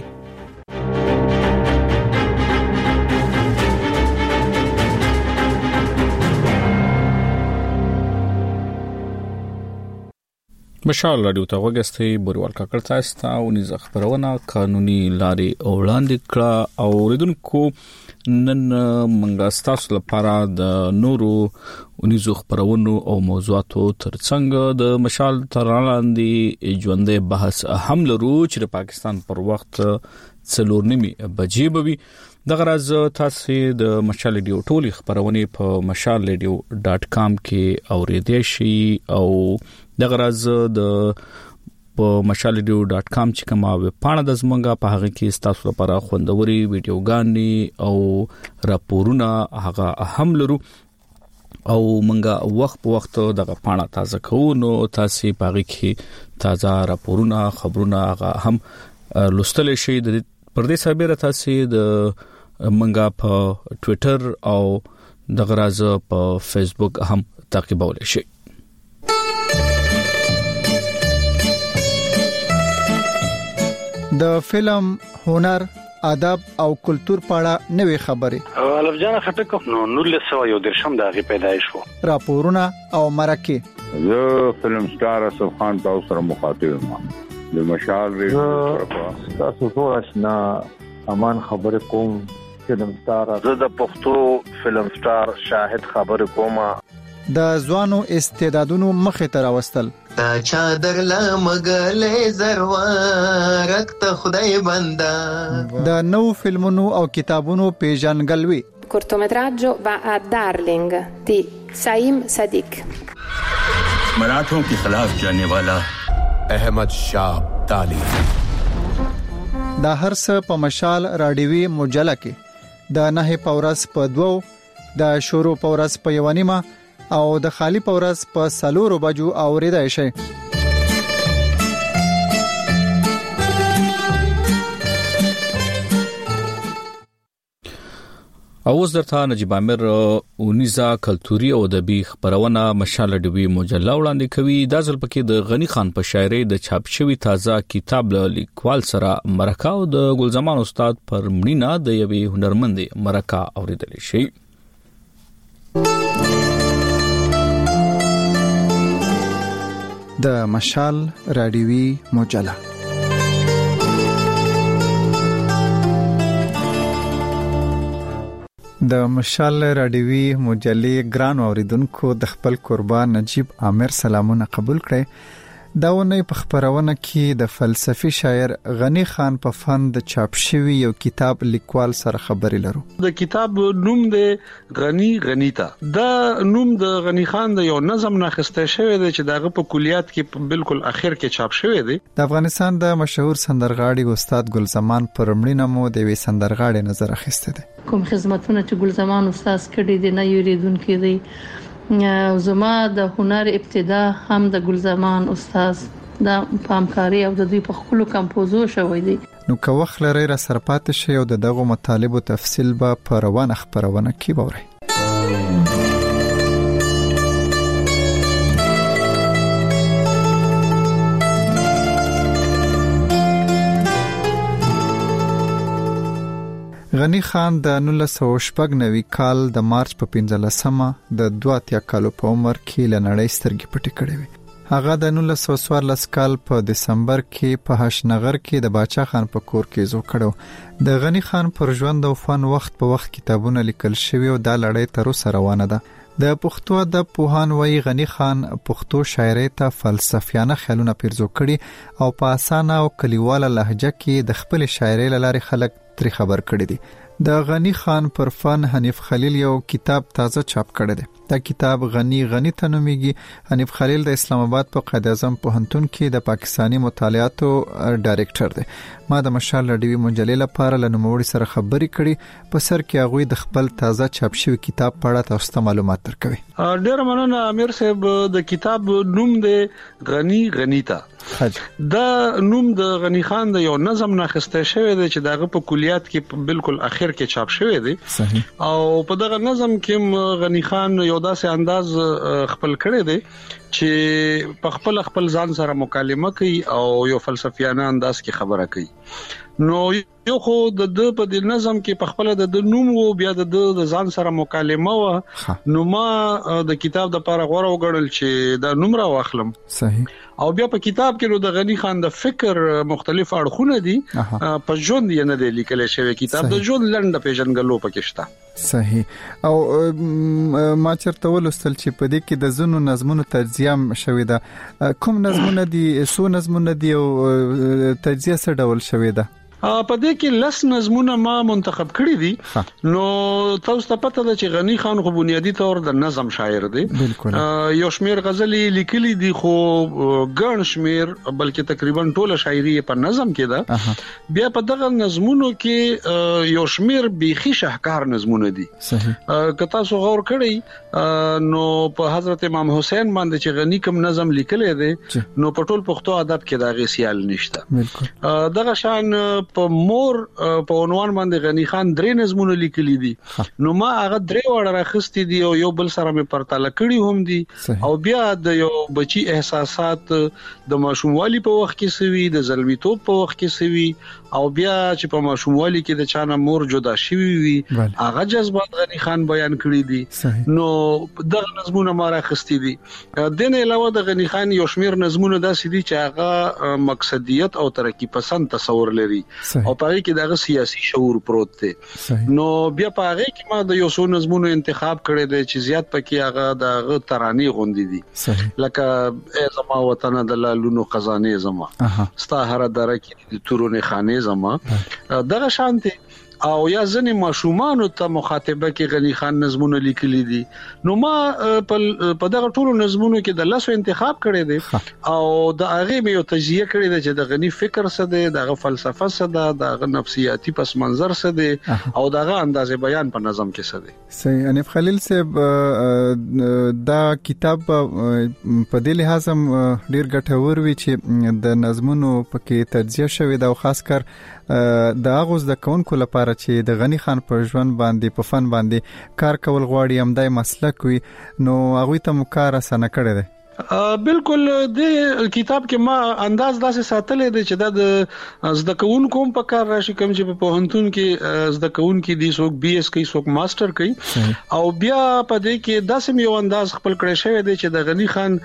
مشال رادیو ته وګستې بوريوال کاکړ تاسو ته ونیزه خبرونه قانوني لارې وړاندې کړه. او ریدونکو نن منګه تاسو لپاره د نورو ونیزو خبرونو او موضوعاتو ترڅنګ د مشال ترلاندې ژوندې بحث هم لرو چې د پاکستان پر وخت څلور نیمه بجې بوي. د غرض تاسو د مشال رادیو ټولي خبرونه په مشال رادیو ډاټ کام کې اوریدئ شي او د غرض د په مشال رادیو ډاټ کام چې کومه ویب پاڼه د زمونږه په هغه کې تاسو لپاره خوندوري ویډیوګانې او راپورونه هغه هم لرو او مونږه وخت په وخت دغه پاڼه تازه کوو نو تاسو په هغه کې تازه راپورونه خبرونه هغه هم لوستل شي. د پردیس خبره تاسو د مونږه په ټوئیټر او د غرض په فیسبوک هم تعقیبولای شي. د فلم، هنر، ادب او کلچر په اړه نوې خبرې الف جان خټک نو نور سو یو درشم دغه پیدایش وو راپورونه او مرکه. زه فلم سٹار اسف خان تاسو سره مخاطب یم د مشال ریډیو تاسو ټول آشنا امان خبر کوم فلم سٹار. زه د پښتو فلم سٹار شاهد خبر کوم. د ځوانو استعدادونو مخه تر واستل تا چادر لا مګلې زروارک ته خدای بندا. د نو فلمونو او کتابونو پیژنګلوي. cortometraggio va a Darling di Saim Sadiq. मराठों के खिलाफ जाने वाला अहमद शाह ताली. دا هرڅه په مشال رادیوي مجله کې د نه پورس په دوو د شروع پورس په یو نیمه او د خالی پورس په سلورو بجو اوریدای شي. اوس درته نجیب عامر اونیزا کلتوري او ادبي خبرونه مشال ډوي مجله وړاندې کوي. دا ځل پکې د غنی خان په شاعري د چاپ شوی تازه کتاب لیکوال سره مرکه او د ګلزمان استاد پر مړینه د یوې هنرمندې مرکه اوریدل شي. د مشال رادیوي مجله د مشال رادیوي مجلې ګران اوریدونکو د خپل قربان نجیب عامر سلامونه قبول کړئ. دا ونه په خبرونه کې د فلسفي شاعر غنی خان په فن د چاپ شوی یو کتاب لیکوال سره خبرې لرو. د کتاب نوم د غنی غنیتا. دا نوم د غنی خان د یو نظم نه خسته شوی دی چې دغه په کلیات کې بالکل اخر کې چاپ شوی دی. د افغانستان د مشهور سندرغاړي استاد ګلزمان پر مړینه مو د وی سندرغاړي نظر اخیسته دي. کوم خدمتونه چې ګلزمان استاد کړي دي نه یریدونکو دي. زما د هنر ابتدا هم د ګلزمان استاد د پامکاری او د دوی په خپل کمپوزو شوی دی. نو که وخت لري را سرپات شي او دغه مطالب او تفصیل به په روانه خبرونه کې ووري. غنی خان د نولس سوه شپږ نوي کال د مارچ په پنځلسمه د دوه اتیا کالو په عمر کې لنړۍ سترګې پټې کړې وې. هغه د نولس سوه څوارلس کال په دسمبر کې په هشنغر کې د باچا خان په کور کې زو کړو. د غنی خان پر ژوند او فن وخت په وخت کتابونه لیکل شوی او د لړۍ تر اوسه روانه ده. د پښتو د پوهان وی غنی خان پښتو شاعرۍ ته فلسفیانه خیالونه پیرزو کړي او په اسانه او کلیواله لهجه کې د خپل شاعرۍ لاره خلک تری خبر کړی دي. د غنی خان پر فن حنیف خلیل یو کتاب تازه چاپ کړی دی. دا کتاب غنی غنی ته نومیږي. حنیف خلیل د اسلام آباد په قائد اعظم پوهنتون کې د پاکستانی مطالعاتو ډایریکټر دی. ما د مشال رادیوي مجلې لپاره له نوموړي سره خبرې کړې. په سر کې هغه د خپل تازه چاپ شوی کتاب په اړه تاسو ته معلومات درکوي. ډېر مننه امیر صاحب. د کتاب نوم دی غنی غنیتا. دا نوم د غنی خان د یو نظم نه خسته شوی دی چې دغه په کلیات کې بالکل اخر کې چاپ شوی دی. صحیح. او په دغه نظم کې غنی خان یو داسې انداز خپل کړی دی چې په خپل خپل ځان سره مکالمه کوي او یو فلسفیانه انداز کې خبره کوي. نو یو خو د د په د نظم کې په خپل د نوم او بیا د د ځان سره مکالمه و. نو ما د کتاب د لپاره غوړه وګڼل چې دا نوم را واخلم. صحیح. او بیا په کتاب کې نو د غنی خان د فکر مختلف اړخونه دي په ژوند یې نه دی لیکل شوی. کتاب د ژوند لنډه پیژنګلو پکې شته. صحیح. او ما چرته ولوستل چې په دې کې د زونو نظمونو تجزیه شوی ده. کوم نظمونه دي؟ سو نظمونه دي او تجزیه څه ډول شوی ده؟ په دې کې لس نظمونه ما منتخب کړی دي. نو تاسو ته پته ده چې غنی خان خو بنیادی طور د نظم شاعر دی. بالکل. یو شمیر غزلې لیکلي دي خو ګڼ شمیر بلکې تقریبا ټوله شاعري په نظم کې ده. بیا په دغه نظمونو کې یو شمیر بيخي شهکار نظمونه دي. صحیح. که تاسو غور کړئ نو په حضرت امام حسین باندې چې غنی کوم نظم لیکلی دی نو په ټول پښتو ادب کې دا غي سیال نشته. بالکل. دغه شان په مور په عنوان باندې غنی خان درې نظمونه لیکلي دي. نو ما هغه درې وړ راخستي دي او یو بل سره مې پرتاله کړی هم دي. او بیا د یو بچي احساسات د ماشوموالي په وخت کې سوي، د زلمیتوب په وخت کې سوي، او بیا چې په ماشوموالي کې د چانه مور جدا شوی وي هغه جذبات غنی خان بیان کړی دي. نو دغه نظمونه ما راخستي دي. د نه علاوه د غنی خان یو شمیر نظمونه داسې دي چې هغه مقصدیت او ترقی پسند تصور لري او پاره کې دغه سیاسي شعور پروت دی. نو بیا پاره کې ما د یو څو نظمونو انتخاب کړی دی چې زیات پکې هغه دغه ترانې غوندي دي. لکه ای زما وطن د لالونو خزانه زما ستا هر دره کې د تورونه خانه زما. دغه شانتي او یا ځنې ماشومان ته مخاطبه کې غنی خان نظمونه لیکلي دي. نو ما په دغه ټولو نظمونو کې د لاسو انتخاب کړی دی او د هغه مې یو تجزیه کړی دی چې د غنی فکر څه دی، دغه فلسفه څه ده، دغه نفسیاتي پس منظر څه دی او دغه انداز بیان په نظم کې څه دی. صحیح. انیف خلیل صاحب دا کتاب په دې لحاظ هم ډیر ګټور وی چې د نظمونو پکې تجزیه شوی دا، خاص کر د هغه د کونکو لپاره چې د غنی خان په ژوند باندې په فن باندې کار کول غواړي هم دای مسلک وي، نو هغه ته مو کار اسانه کړی دی. بالکل د کتاب کې ما انداز داسې ساتلې دی چې دا د زده کوونکو په کار راشي، کوم چې په پوهنتون کې زده کوونکو دي، څوک بي اس کوي، څوک ماستر کوي، او بیا په دې کې داسې یو انداز خپل کړی شوی دی چې د غنی خان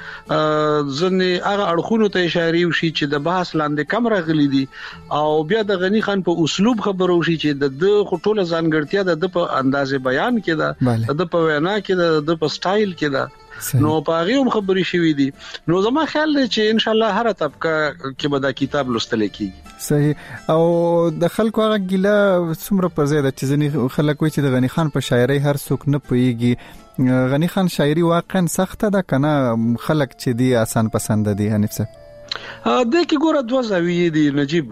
ځنې هغه اړخونو ته اشاره وشي چې د بحث لاندې کم راغلي دي، او بیا د غنی خان په اسلوب خبرو شي چې د د خټوله ځانګړتیا د په انداز بیان کې ده، د په وینا کې ده، د په سټایل کې ده. نو پاره هم خبرې شوې دي. نو زما خیال دی چې ان شاء الله هر طبقه کې به دا کتاب لوستل کیږي. صحیح. او د خلکو هغه ګیله څومره پر ځای د چې ځنې خلک وایي چې د غنی خان په شاعري هر څوک نه پوهیږي. غنی خان شاعري واقعا سخته ده کنه خلک چې دی آسان پسند دي؟ حنیف صاحب د کې ګوره دوه زاویې دي نجیب.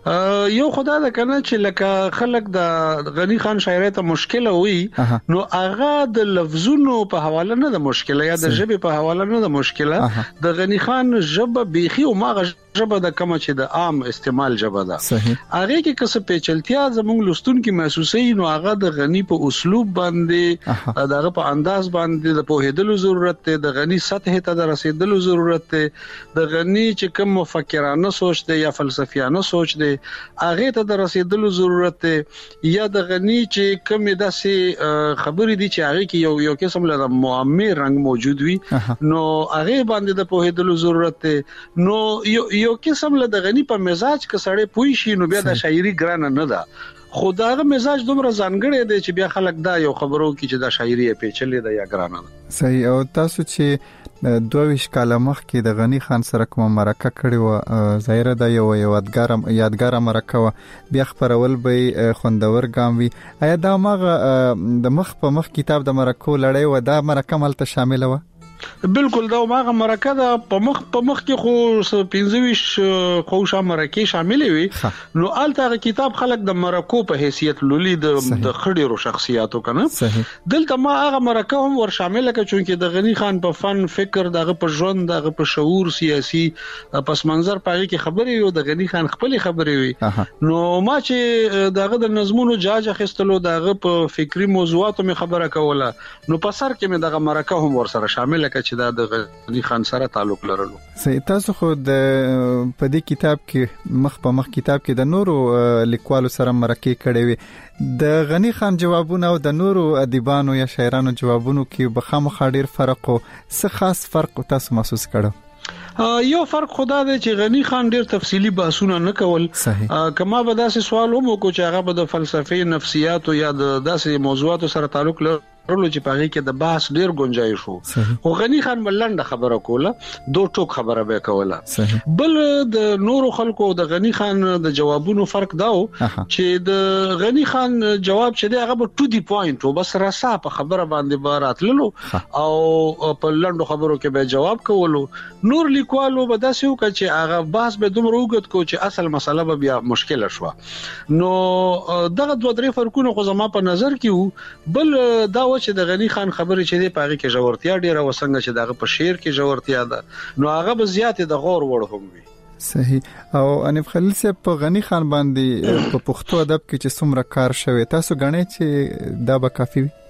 یو خدا د کنه چې لکه خلک د غنی خان شاعري ته مشکله وي، نو هغه د لفظونو په حواله نه د مشکله یا د ژبې په حواله نه د مشکله. د غنی خان ژبه بيخي او ماغه ژبه د کوم چې د عام استعمال ژبه ده، هغه کې کس پیچلتیا زموږ لستونکو محسوسي، نو هغه د غنی په اسلوب باندې دغه په انداز باندې د پوهېدلو ضرورت دی، د غنی سطح ته د رسیدلو ضرورت دی، د غنی چې کوم مفکرانه سوچ دی یا فلسفیانه سوچ دی هغه ته د رسیدلو ضرورت دی، یا د غنی چې کوم داسې خبرې دي چې هغه کې یو یو قسم له معمر رنگ موجود وي، نو هغه باندې د پوهېدلو ضرورت دی. نو یو یو قسم له د غنی په مزاج کې سړی پوي شي، نو بیا د شاعري ګرانه نه ده. خداغه مزاج دومره ځانګړی دی چې بیا خلک دا یو خبرو کې چې دا شاعري پیچلې ده یا ګرانه ده. صحیح. او تاسو چې دوه ویش کاله مخکې د غنی خان سره کوم مرکه کړې و، ظاهره ده یو یادګار یادګار مرکه و، بیا خبرول به خوندور ګام وي. آیا دا مغه د مخ په مخ کتاب د مرکو لړۍ و، دا مرکه ملته شامل و؟ بالکل دا ماغه مرکه ده په مخ په مخ کې خو پنځويش خوشا مرکه شامل وي. نو الته کتاب خلک د مرکو په حیثیت لولي د د خړيرو شخصیاتو کنه. دلته ما هغه مرکه هم ور شامل کړ چې د غنی خان په فن فکر دغه په ژوند دغه په شعور سیاسي پس منظر پاره کې خبرې یو د غنی خان خپل خبرې وي. نو ما چې دغه د نظمونو جاج اخستلو دغه په فکری موضوعاتو می خبره کوله، نو په سر کې مې دغه مرکه هم ور سره شامل چې دا د غنی خان سره تعلق لرلو. صحیح. تاسو خو د په دې کتاب کې مخ په مخ کتاب کې د نورو لیکوالو سره مرکه کړې وي، د غنی خان جوابونه او د نورو ادیبانو یا شاعرانو جوابونو کې بخامخ ډیر فرق او څه خاص فرق تاسو محسوس کړو؟ یو فرق خدا دی چې غنی خان ډیر تفصیلی بحثونه نه کول. کما به داسې سوال هم کو چې هغه به د فلسفي نفسیات یا د داسې موضوعاتو سره تعلق لري رلو چې پاره کې د بحث ډیر گنجائش وو. خو غنی خان ملنډه خبره کوله، دو ټوک خبره به کوله. بل د نورو خلکو د غنی خان د جوابونو فرق داو چې د غنی خان جواب چې دی هغه به ټو دی پوینټ او بس راسه په خبره باندې باراتللو او په لنډو خبرو کې به جواب کولو. نور لیکوالو به داسې وکړي چې هغه بحث به دومره وګت کو چې اصل مسله به بیا مشکله شوه. نو دغه دوه درې فرقونه خو زما په نظر کې وو. بل دا چې د غنی خان خبرې چې دی پاره کې جوړتیا ډیره وسنګ چې دغه په شعر کې جوړتیا ده، نو هغه به زیات د غور وړ هم وي. صحیح. او انیف خلیل صاحب په غنی خان باندې په پښتو ادب کې چې څومره کار شوی، تاسو غنئ چې دا به کافي وي؟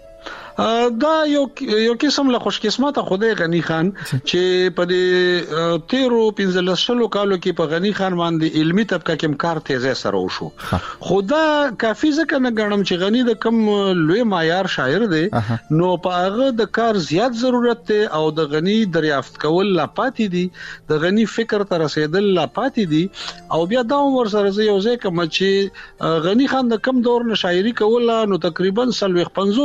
دا یو یو قسم له خوش قسمته خدای غنی خان چې په دې تیرو پنځلسلو کالو کې په غنی خان باندې علمي طبقه کې کار تیزه سره وشو. خدا کافي ځکه نه غنم چې غنی د کم لوی معیار شاعر دی، نو په هغه د کار زیات ضرورت دی او د غنی دریافت کول لا پاتې دي، د غنی فکر ته رسیدل لا پاتې دي. او بیا دا ور سره یو ځای کوم چې غنی خان د کم دور نه شاعري کوله، نو تقریبا سلوي پنځوس کال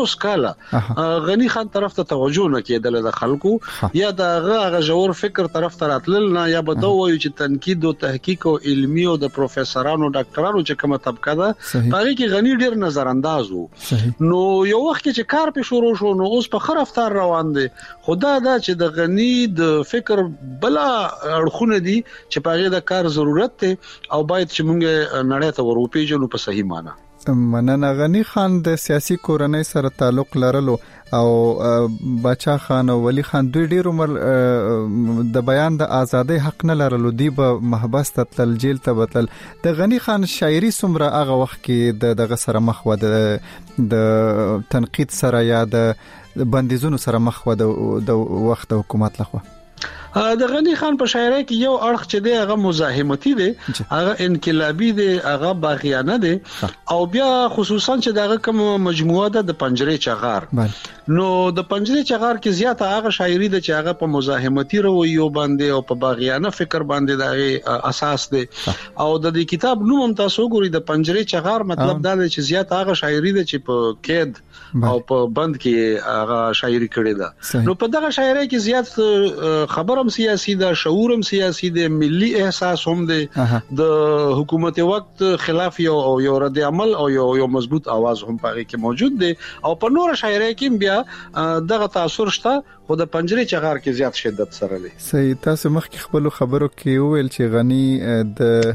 کېدله غنی خان طرف ته توجه نه کېدله د خلکو یا د هغه جوړ فکر طرف ته راتلل نه یا به دوی چې تنقید او تحقیق او علمي او د پروفیسورانو ډاکټرانو چې کومه طبقه ده هغه کې غنی ډیر نظر انداز وو نو یو وخت چې کار په شروع شو نو اوس په خرفتار روان دي خدا دا چې د غنی د فکر بلا اړخونه دي چې په هغه د کار ضرورت ته او باید چې موږ نړۍ ته ورپېژنو په صحیح معنی مننه غنی خان د سیاسي کورنۍ سره تعلق لرلو او بچا خان او ولی خان دوی ډیر عمر د بیان د ازادۍ حق نه لرلو دی به محبس تل جیل ته وتل د غنی خان شاعري سمره هغه وخت کې د غسر مخ و د تنقید سره یا د بندیزونو سره مخ و د وخت حکومت لخوا د غنی خان په شاعرۍ کې یو اړخ چې دی هغه مزاحمتي دی هغه انقلابي دی هغه باغیانه دی او بیا خصوصا چې دغه کوم مجموعه ده د پنجرې چغار نو د پنجرې چغار کې زیاته هغه شاعري ده چې هغه په مزاحمتي رویو باندې او په باغیانه فکر باندې د اساس دی او د دې کتاب نوم هم تاسو ګورئ د پنجرې چغار مطلب دا دی چې زیاته هغه شاعري ده چې په قید او په بند کې هغه شاعري کړې ده نو په دغه شاعرۍ کې زیات خبرم سیاسي ده شعورم سیاسي ده ملي احساس هم ده د حکومت وخت خلاف یو یو رد عمل او یو یو مضبوط आवाज هم پاره کې موجود ده او په نور شاعرۍ کې بیا دغه تاثیر شته خو د پنجرې چغار کې زیات شدت سره لري صحیح تاسو مخکې خپل خبرو کې ویل چې غنی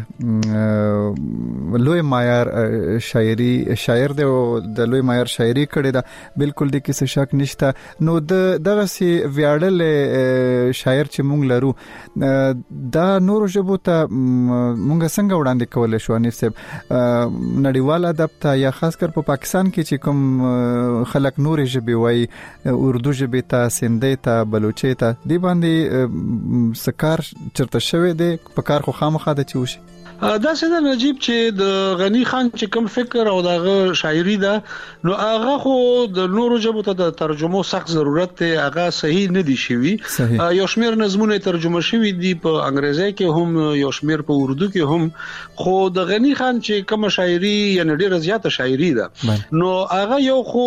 د لوی معیار شاعري شاعر دی او د لوی معیار شاعري کړی دا بالکل د کیسه شک نشته نو د دغه سي ویاړل شاعر چې مونږ لرو دا نور ژبو ته مونږ څنګه وړاندې کولای شو انیف صاحب نړیوال ادب ته یا خاص کر په پاکستان کې چې کوم خلک نور ژبې وای اردو ژبې ته سندې ته بلوچي ته دی باندې سکار چرته شوی دی په کار خو خامخا د چوش دا څه د نجیب چې د غنی خان چې کوم فکر او دغه شاعري ده نو هغه خو د نورو ژبو ته د ترجمه سخت ضرورت دی هغه صحیح نه دی شوی یو شمیر نظمونه ترجمه شوی دي په انګریزي کې هم یو شمیر په اردو کې هم خو د غنی خان چې کوم شاعري یعنی ډیره زیاته شاعري ده نو هغه یو خو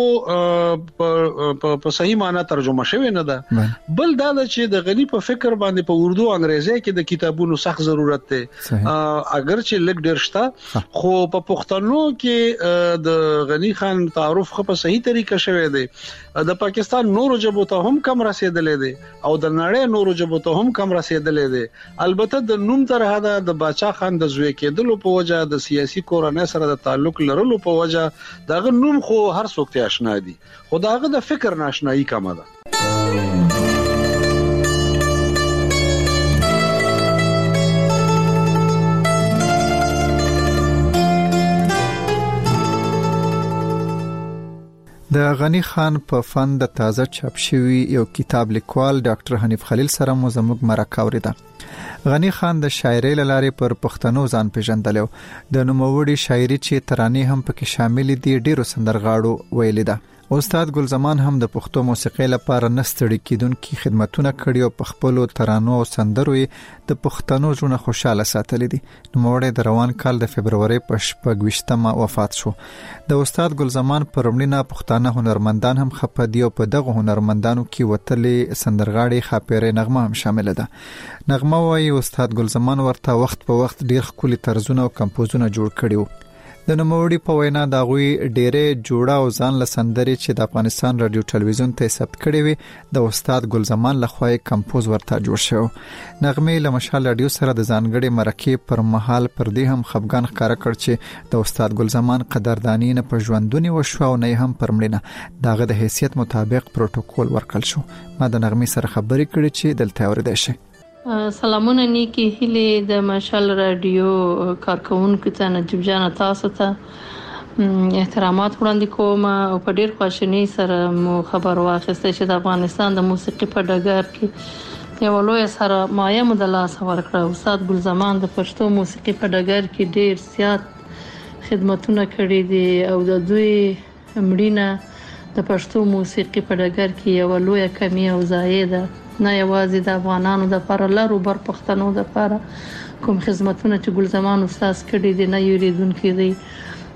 په صحیح معنی ترجمه شوی نه ده بل دا چې د غنی په فکر باندې په اردو انګریزي کې د کتابونو سخت ضرورت دی اگر چې لګ ډیر شته خو په پښتنو کې د غنی خان تعارف خو په صحیح طریقه شوی دی د پاکستان نورو ژبو ته هم کم رسیدلې دي او د نړۍ نورو ژبو ته هم کم رسیدلې دي البته د نوم تر هدا د باچا خان د زوی کېدلو په وجه د سیاسي کورنۍ سره د تعلق لرلو په وجه دغه نوم خو هر څوک ته آشنا دي خو دغه د فکر ناشنایی کم ده د غنی خان په فن د تازه چاپ شوی یو کتاب لیکوال ډاکټر حنیف خلیل سره مو زموږ مرکه اوریده غنی خان د شاعرۍ لاره پر پښتنو ځان پیژندلو د نوموړي شاعري چې ترانې هم پکې شامل دي ډیرو سندرغاړو ویل ده استاد ګل زمان هم د پښتو موسیقۍ لپاره نستړي کیدونکو خدماتونه کړي او په خپل ترانو او سندرو د پښتنو ژوند خوشاله ساتل دي نوموړي د روان کال د فبرवरी په شپږ وفات شو د استاد ګل زمان پرمړینا پښتانه هنرمندان هم خپدي او په دغه هنرمندانو کې وتلې سندرغاړي خاپيره نغمه هم شامل ده نغمه وايي استاد ګل زمان ورته وخت په وخت ډیر خولي طرزونه او کمپوزونه جوړ کړي د نوموړي په وینا دا غوي ډېرې جوړه او ځان لسندري چې د افغانستان رادیو ټلویزیون ته ثبت کړي وي د استاد ګل زمان لخوا کمپوز ورته جوړ شو نغمه له مشال رادیو سره د ځانګړي مرکې پر مهال پر دې هم خفغان ښکارا کړ چې د استاد ګل زمان قدردانی نه په ژوندونی وشو او نه هم پرمړنه داغه د حیثیت مطابق پروتوکول ورکړل شو ما د نغمه سره خبرې کړې چې دلته اوریدل شي سلامونه نیکی هیله د مشال رادیو کارکونکو ته نجیب جان تاسو ته احترامات وړاندې کوم او په ډیر خوشنۍ سره مو خبر واخیسته چې د افغانستان د موسیقي په ډګر کې یو لوی سره مایا مدلاس ورکړه استاد ګل زمان د پښتو موسیقي په ډګر کې ډیر زیات خدمتونه کړې دي او د دوی مړینه د پښتو موسیقي په ډګر کې یو لوی کمی او ضایع ده نه یوازې د افغانانو د لپاره لرو بر پښتنو د لپاره کوم خدمتونه چې ګل زمان استاد کړي دي نه یریدونکو دي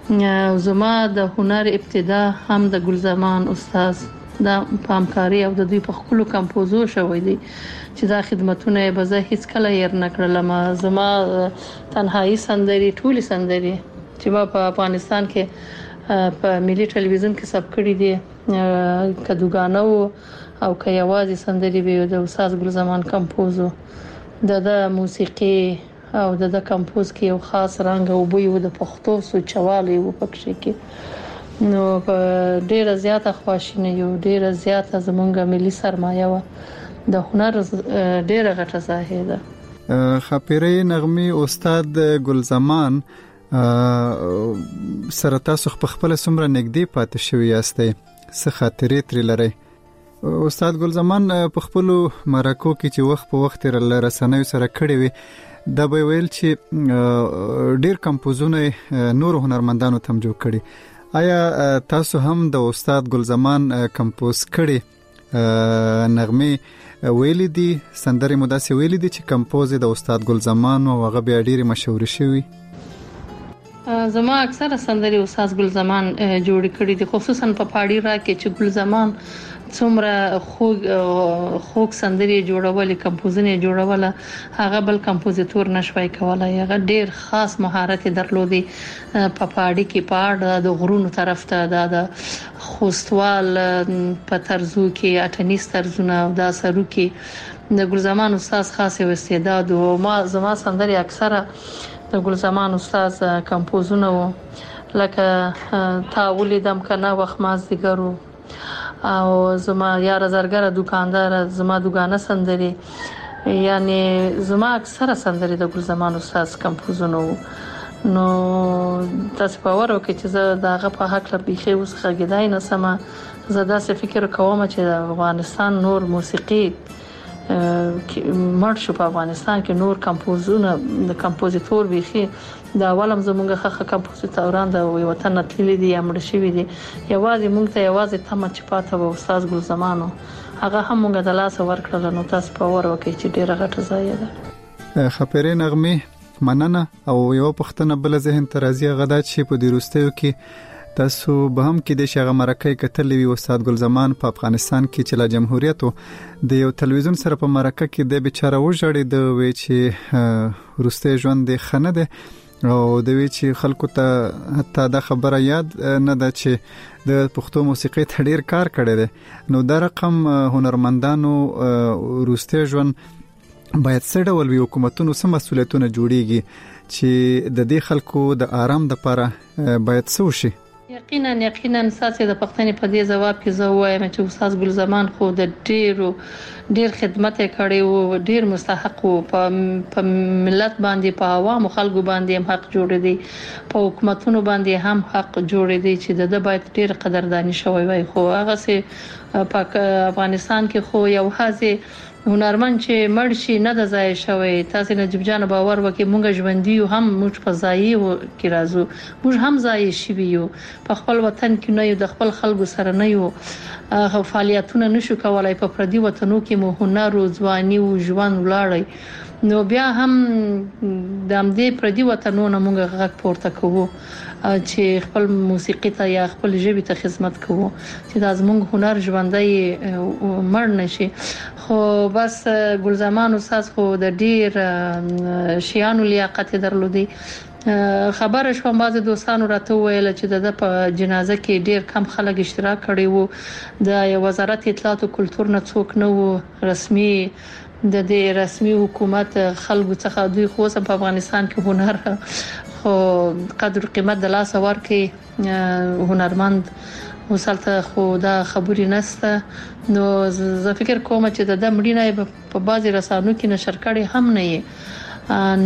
زما د هنر ابتدا هم د ګلزمان استاد دا په همکاري او د دوی په خپل کمپوزو شوی دی چې دا خدمتونه به زه هیڅ کله ير نکړلم. زما تنهایی سندري ټولي سندري چې ما په افغانستان کې په ملي ټلویزیون کې سب کړی دي کدوګانو او کيوازي سندري به د استاد ګلزمان کمپوزو د د موسیقي او د د کمپوز کې یو خاص رنګ او بوی د پښتو سوچوالي و پکې کې نو په ډیره زیاته خواشینه یو ډیره زیاته زمونږه ملي سرمایه و د هنر ډیره غټه ځای ده. خاپيري نغمي استاد ګلزمان سره تاسو خپل سمره نګدي پاتې شوی یاستئ څه خاطرې تر لري؟ استاد ګلزمان په خپل مرکو کې چې وخت په وخت تر رسنیو سره کړی وي دا به ویل چې ډیر کمپوزونه نور هنرمندانو تم جوړ کړي. آیا تاسو هم د استاد ګلزمان کمپوز کړي نغمه ویلي دي سندري مداسي ویلي دي چې کمپوز د استاد ګلزمان او هغه بیا ډیره مشهور شوی؟ زما اکثره سندري استاد ګلزمان جوړ کړي دي خصوصا په پاړی را کې چې ګلزمان څومره خوږ خوږ سندري جوړول کمپوزینه جوړول هغه بل کمپوزیتور نشوي کولای. هغه ډیر خاص مهارت درلودي په پاړی کې پاړ د غرونو طرف ته د خوستوال په طرزو کې اټنیس طرزونه او د سرو کې د ګلزمان استاد خاص استعداد او ما زما سندري اکثره د ګلزمان استاد کمپوزونه و لکه تا ولیدم کنه وخت مازدیګرو او زما یار زرګره دکاندار زما دکانه سندري یعنی زما اکثره سندري د ګلزمان استاد کمپوزونه نو تاسو په ورو کې چې زه داغه په حق لا بيخي اوس خګیدای نه سم زه دا څه فکر کوم چې د افغانستان نور موسیقي مرد شو په افغانستان کې نور کمپوزونه د کمپوزیتور بيخي دا ولم زمونږه خخه کمپوزیتوران د وطن تللی دي امر شوی دي یوازې مونږ ته یوازې تم چې پاته و استاد ګلزمانو هغه هم مونږه د لاس ورکړل نو تاسو په ور وکړي چې ډیره غټه ځای ده. خاپيري نغمه مننه او یو پښتنه بل ذهن ترازی غدا چې په دیروستیو کې تاسو به هم کې د شغه مرکه کتلې وي استاد ګلزمان په افغانستان کې چې لا جمهوریت د یو تلویزیون سره په مرکه کې د بیچاره وژړې د وی چې روسته ژوند د خنه ده او د وی چې خلکو ته حتی دا خبره یاد نه ده چې د پښتو موسیقي ته ډیر کار کړی دی نو دا رقم هنرمندانو روسته ژوند باید څه ډول وي حکومتونو سم مسولیتونه جوړیږي چې د دې خلکو د آرام لپاره باید څه وشي؟ یقینا یقینا ساسي د پښتني په دې جواب کې زه وایم چې استاد ګلزمان خو د ډیرو ډیر خدمت کړي او ډیر مستحق او په ملت باندې په عوام خلکو باندې هم حق جوړ دي په حکومتونو باندې هم حق جوړ دي چې د باید ډیر قدردانی شوی وي خو هغه سه په افغانستان کې خو یو هڅه هنرمند چې مرشي نه د ځای شوی تاسو نجيب جان باور وکي مونږ ژوندۍ هم موږ په ځای کې راځو موږ هم ځای شي یو په خپل وطن کې نه یو د خپل خلکو سره نه یو فعالیتونه نشو کولای په پردي وطنو کې مو هنر او ځواني او ژوند ولاړی نو بیا هم د همدې پردي وطنونو مونږ غږ پورته کوو چې خپل موسیقي ته یا خپل ژبې ته خدمت کوو چې د زمونږ هنر ژوندۍ مړ نشي خو بس ګلزمان استاد خو د ډیر شیانو لیاقت درلودي خبر شوم باز دوستانو راته ویل چې د په جنازه کې ډیر کم خلک اشتراک کړي وو د وزارت اطلاعات او کلتور نه څوک نه وو رسمي د دې رسمي حکومت خلکو څخه دوی خو په افغانستان کې هنر خو قدر قیمت د لاس ورکې هنرمند وسالته خو دا خبري نسته نو زه فکر کوم چې د مړینه په بازي رسانو کې نشر کړي هم نه یې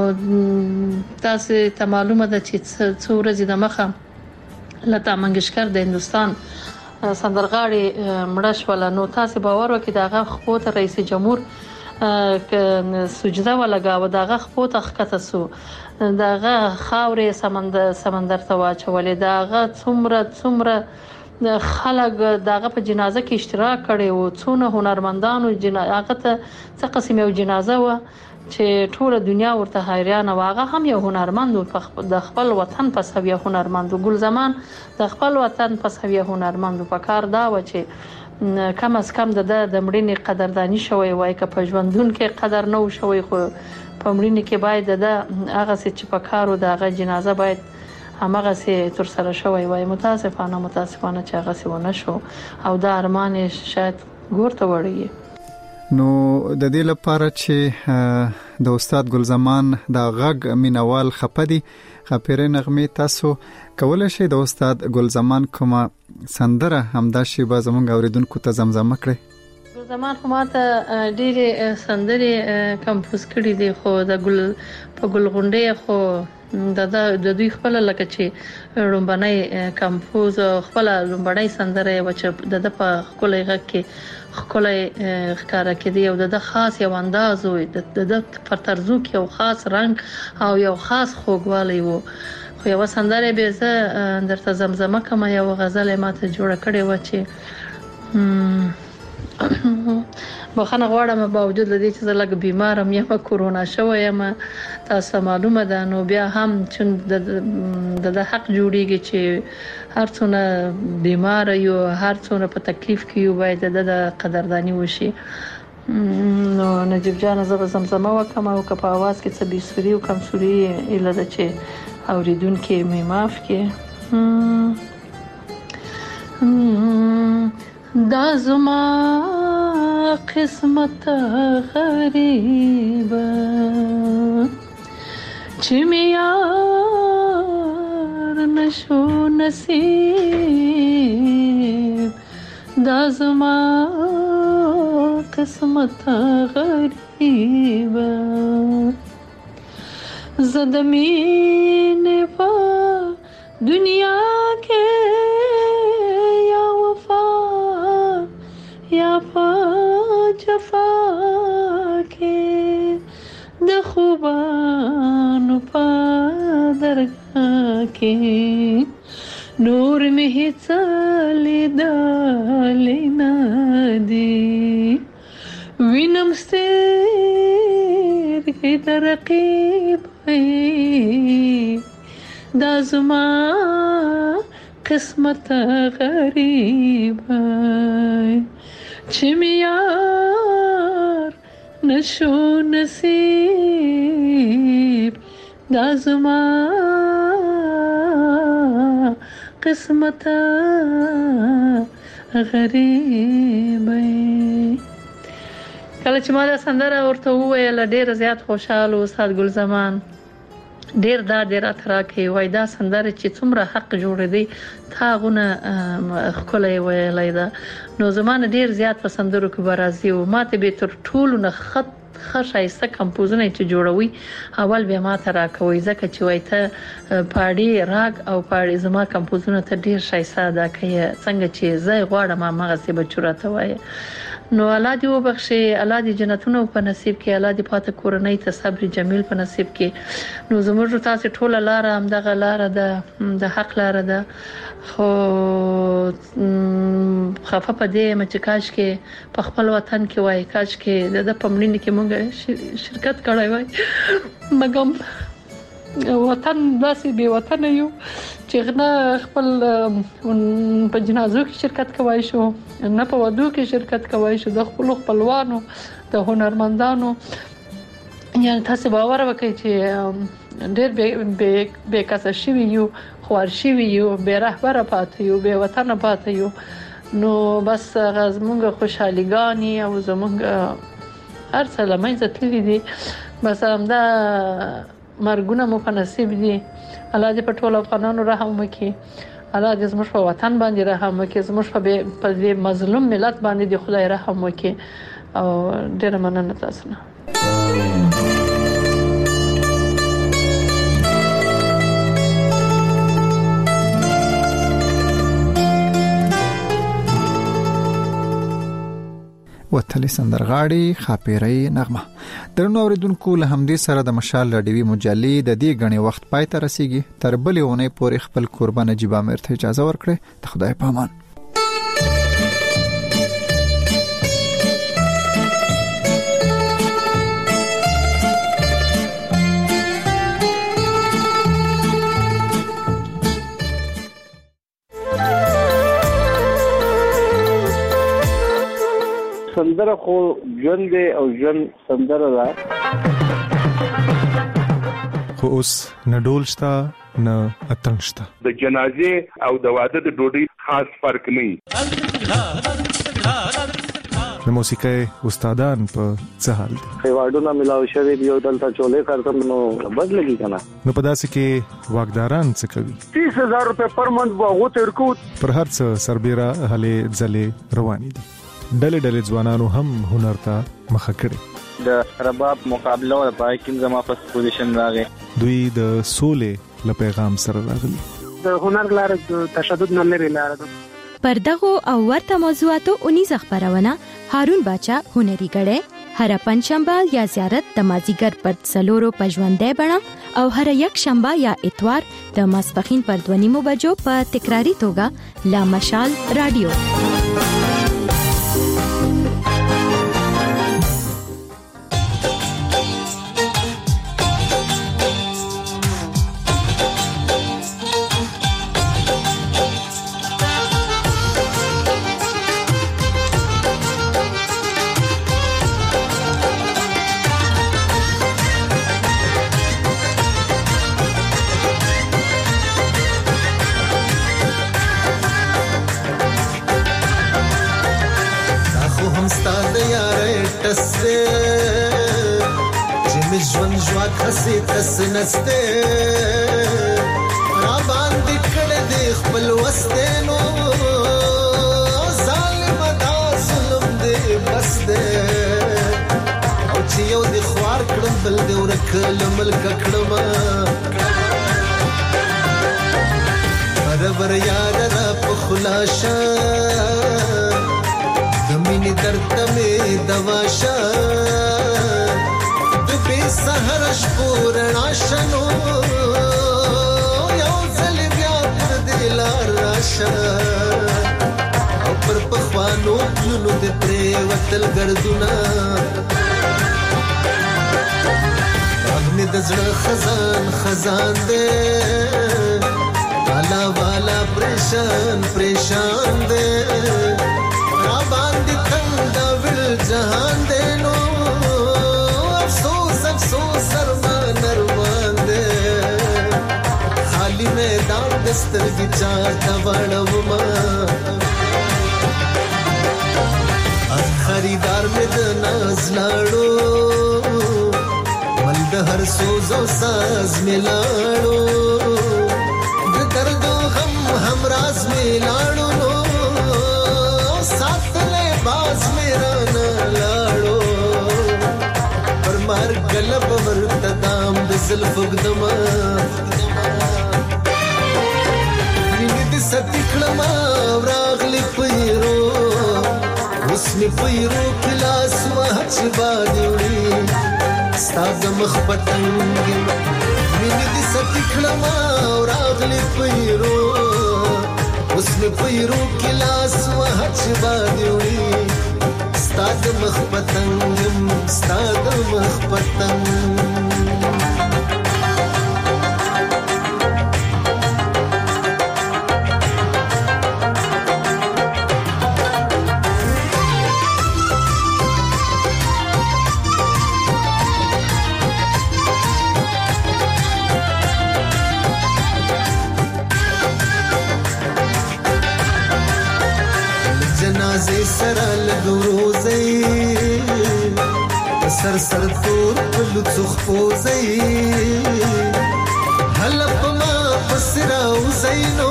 نو تاسو ته معلومه ده چې څو ورځې د مخه لتا منګشکر د هندستان سندرغاړي مړ شول نو تاسو باور وکړئ دغه خو ته رئیس جمهور سجده ولګاو دغه خو ته خکته سو دغه خاورې سمندر سمندر ته واچولې دغه څومره څومره خلک دغه په جنازه کې اشتراک کړي او څونه هنرمندانو جنازه ته څه قسم یو جنازه و چې ټول دنیا ورته حیران واغه هم یو هنرمند د خپل وطن په سویه هنرمند ګل زمان د خپل وطن په سویه هنرمند په کار دا و چې کم از کم د د مړینې قدردانی شوی وای که په ژوندون کې قدر نه شوی خو په مړینې کې باید د هغه چې په کارو د هغه جنازه باید همغه سي تر سره شوی وای متاسفانه متاسفانه چې هغه سی ونه شو او دا ارمان شاید ګورته وړي. نو د دې لپاره چې د استاد ګل زمان د غږ مینوال خپدي خپره نغمه تاسو کولای شئ د استاد ګل زمان کومه سندره همدا شی به زمونږ اوریدونکو ته زمزمه کړئ. ګل زمان خو ماته ډېرې سندرې کمپوز کړې دي خو د ګل په ګل غونډې خو د د دوی خپل لکه چې رومبنای کمپوز خپل رومبنای سندره و چې د په خپل غږ کې خپل ښکارا کړي او د خاص یو انداز او د د پر طرزو کې یو خاص رنگ او یو خاص خوږوالی وو. خو یو سندره به زه درته زمزمه کوم یو غزل ماته جوړ کړي و چې بخنه غواړم باوجود لدې چې زه لږ بیمارم یم کورونا شوی یم تاسو معلومه ده نو بیا هم چې د حق جوړیږي چې هر څونه بیمار یو هر څونه په تکلیف کې یو باید د قدردانی وشي. نو نجیب جان زه زمزمه وکم او که په आवाज کې څه بیسوري او کمسوري اله ده چې اوریدونکو می معاف کې دا زما قسمت غریب چې می یار نشو نصیب دا زما قسمت غریب زدمین په دنیا کې یا وفا یا پا جفا کې د خوبانو پا درگاه کې نور می هیڅ لیدلې نه دی وینم سترګې د رقیب دا زما قسمت غریب چې می یار نشو نصیب دا زما قسمت غریب. کله چې ما دا سندره ورته وویل ډېر زیات خوشاله استاد ګل زمان ډیر دا ډیر اتراکي وای دا سندره چې څومره حق جوړ دی تاغونه خلای ویلای دا نو زمانه ډیر زیات پسندرو کې برازي او ماته به تر ټولو نه خط خشایسته کمپوزونه چې جوړوي اول به ماته راکوي ځکه چې وای ته پاړي راګ او پاړي زما کمپوزونه ته ډیر شایسته دا کوي څنګه چې زه غواړم هغه څه به چورته وای. نو الله دې وبخښي الله دې جنتونو په نصیب کې الله دې پاته کورنۍ ته صبر جمیل په نصیب کې. نو زموږ تاسو ټول لار هم دغه لار ده د حق لار ده خو خفه پدې مچ کاش کې په خپل وطن کې وای کاش کې د پمړین کې مونږ شرکت کړای وای مګم وطن داسې به وطن یو چې غنا خپل په جنازو کې شرکت کوي شو نه په ودو کې شرکت کوي شو د خپل خپلوانو د هنرمندانو یعنی تاسو باور وکړئ چې ډېر به به کاسه شي یو خوار شي یو به رهبر پاتې یو به وطن پاتې یو نو بس غزمونګه خوشحاليګانی او زمونږ ارسل مې ځتلې دي بس همدا مرګونه مو په نصیب دي. الله دې په ټول افغانانو رحم وکړي الله دې زموږ په وطن باندې رحم وکړي زموږ په دې مظلوم ملت باندې دې خدای رحم وکړي او ډېر مننه تاسو نه. وتلی سندرغاړي خاپيري نغمه درنو اوریدونکو له همدې سره د مشال لډوي مجلې د دې غني وخت پای ته رسیږي تر بلې ونې پورې خپل قربانه جيبه مرته اجازه ورکړي ته خدای پامان. سندره خو ژوند دی او ژوند سندره ده. خو اوس نه ډول شته نه اتڼ شته. د جنازې او د واده د ډوډۍ خاص فرق نه وي. د موسیقۍ استادان په څه حال دي؟ خیواډونه ملاو شوی دی او دلته چولې کارته نو بدلږي کنه. نو په داسې کې واګداران څه کوي؟ تیس هزار روپے پر منث واغو تر کو پر هر څه سربېره هلې ځلې روانې دي. ډلې ډلې ځوانانو هم هنر ته مخه کړي. د رباب مقابله او پای کې زما په پوزیشن راغی. دوی د سولې له پیغام سره راغلي. د هنر لار د تشدد نه لري لار ده. پر دغه او ورته موضوعاتو اونیز خبرونه هارون باچا هنري غړې هر پنځشنبه یا زیارت د مازیګر پر څلورو پژوندې بڼه او هر یک شنبه یا اتوار د ماسپخین پر دوه نیمو بجو په تکراری توګه لا مشال رادیو. خسي تس نسته را باندې کړه دې خپل وستنو ظالم دا ظلم دې بس دې او چې یو دې خوار کړم بل دې ورکل ملک کړم برابر یاد را په خلاصه د مینې درد مې دواشه سحر شپورنا شنو یو ځل بیا پر دلار راشه او پر پخوانو پلونو د پرې وتل ګردونه اغنی د زړه خزان خزان دې والا والا پریشان پریشان دې را باندې څنګه ول جهان دې نو سو سرمان نرمان دے خالی میدان دستر کی چاہتا وڑوما از خریدار میں دناز لاڑو ملد ہر سوز و ساز میں لاڑو درد و غم ہم راز میں لاڑو نو ساتھ لے باز میرا نا لاڑو مار گلب ورتدام بزل فقدما مینه دې ستکلما راغلی پیرو اسمه پیرو کلاس وحچ بادوړي ستاد مخ پتنګ مینه دې ستکلما راغلی پیرو اسمه پیرو کلاس وحچ بادوړي ستاد مخ پتنګم ستاد مخ پتنګ جنازه سره لګوروزي سر سر تور پلو څخ پوزي حلف ما پسرا وزینو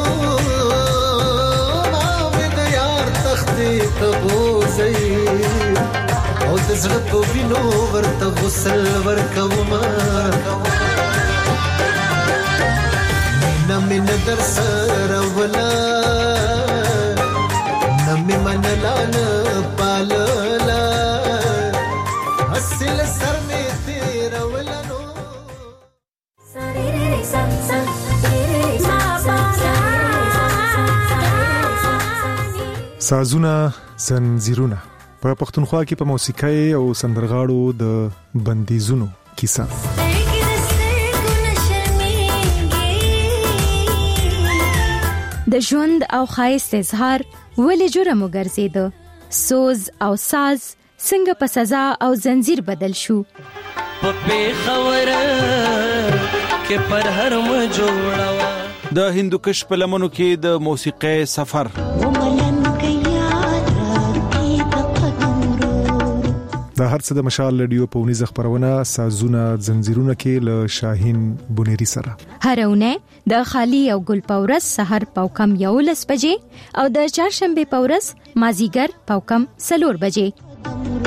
ما د یار تختې تبوزي او د زړه په وینو ورته غسل ورکوما مینه مینه در سره ولا نمی منلانا پاللا حسل سر میں تیرا ولنو سازونه زنجیرونه په پښتونخوا کې په موسیقۍ او سندرغاړو د بندیزونو کیسه د ژوند او خایست اظهار ولې جرم وګرځیدو سوز او ساز څنګه په سزا او زنجیر بدل شو. په خبره کې پر هر م جوړوا د هندوکش په لمنو کې د موسیقي سفر. د هر څه د مشال رادیو په ونیز خبرونه سازونه زنجیرونه کې له شاهین بونيري سره هرونه د خالی او ګل پورس سحر پاوکم یولس بجې او د چهارشنبه پورس مازیګر پاوکم سلور بجې.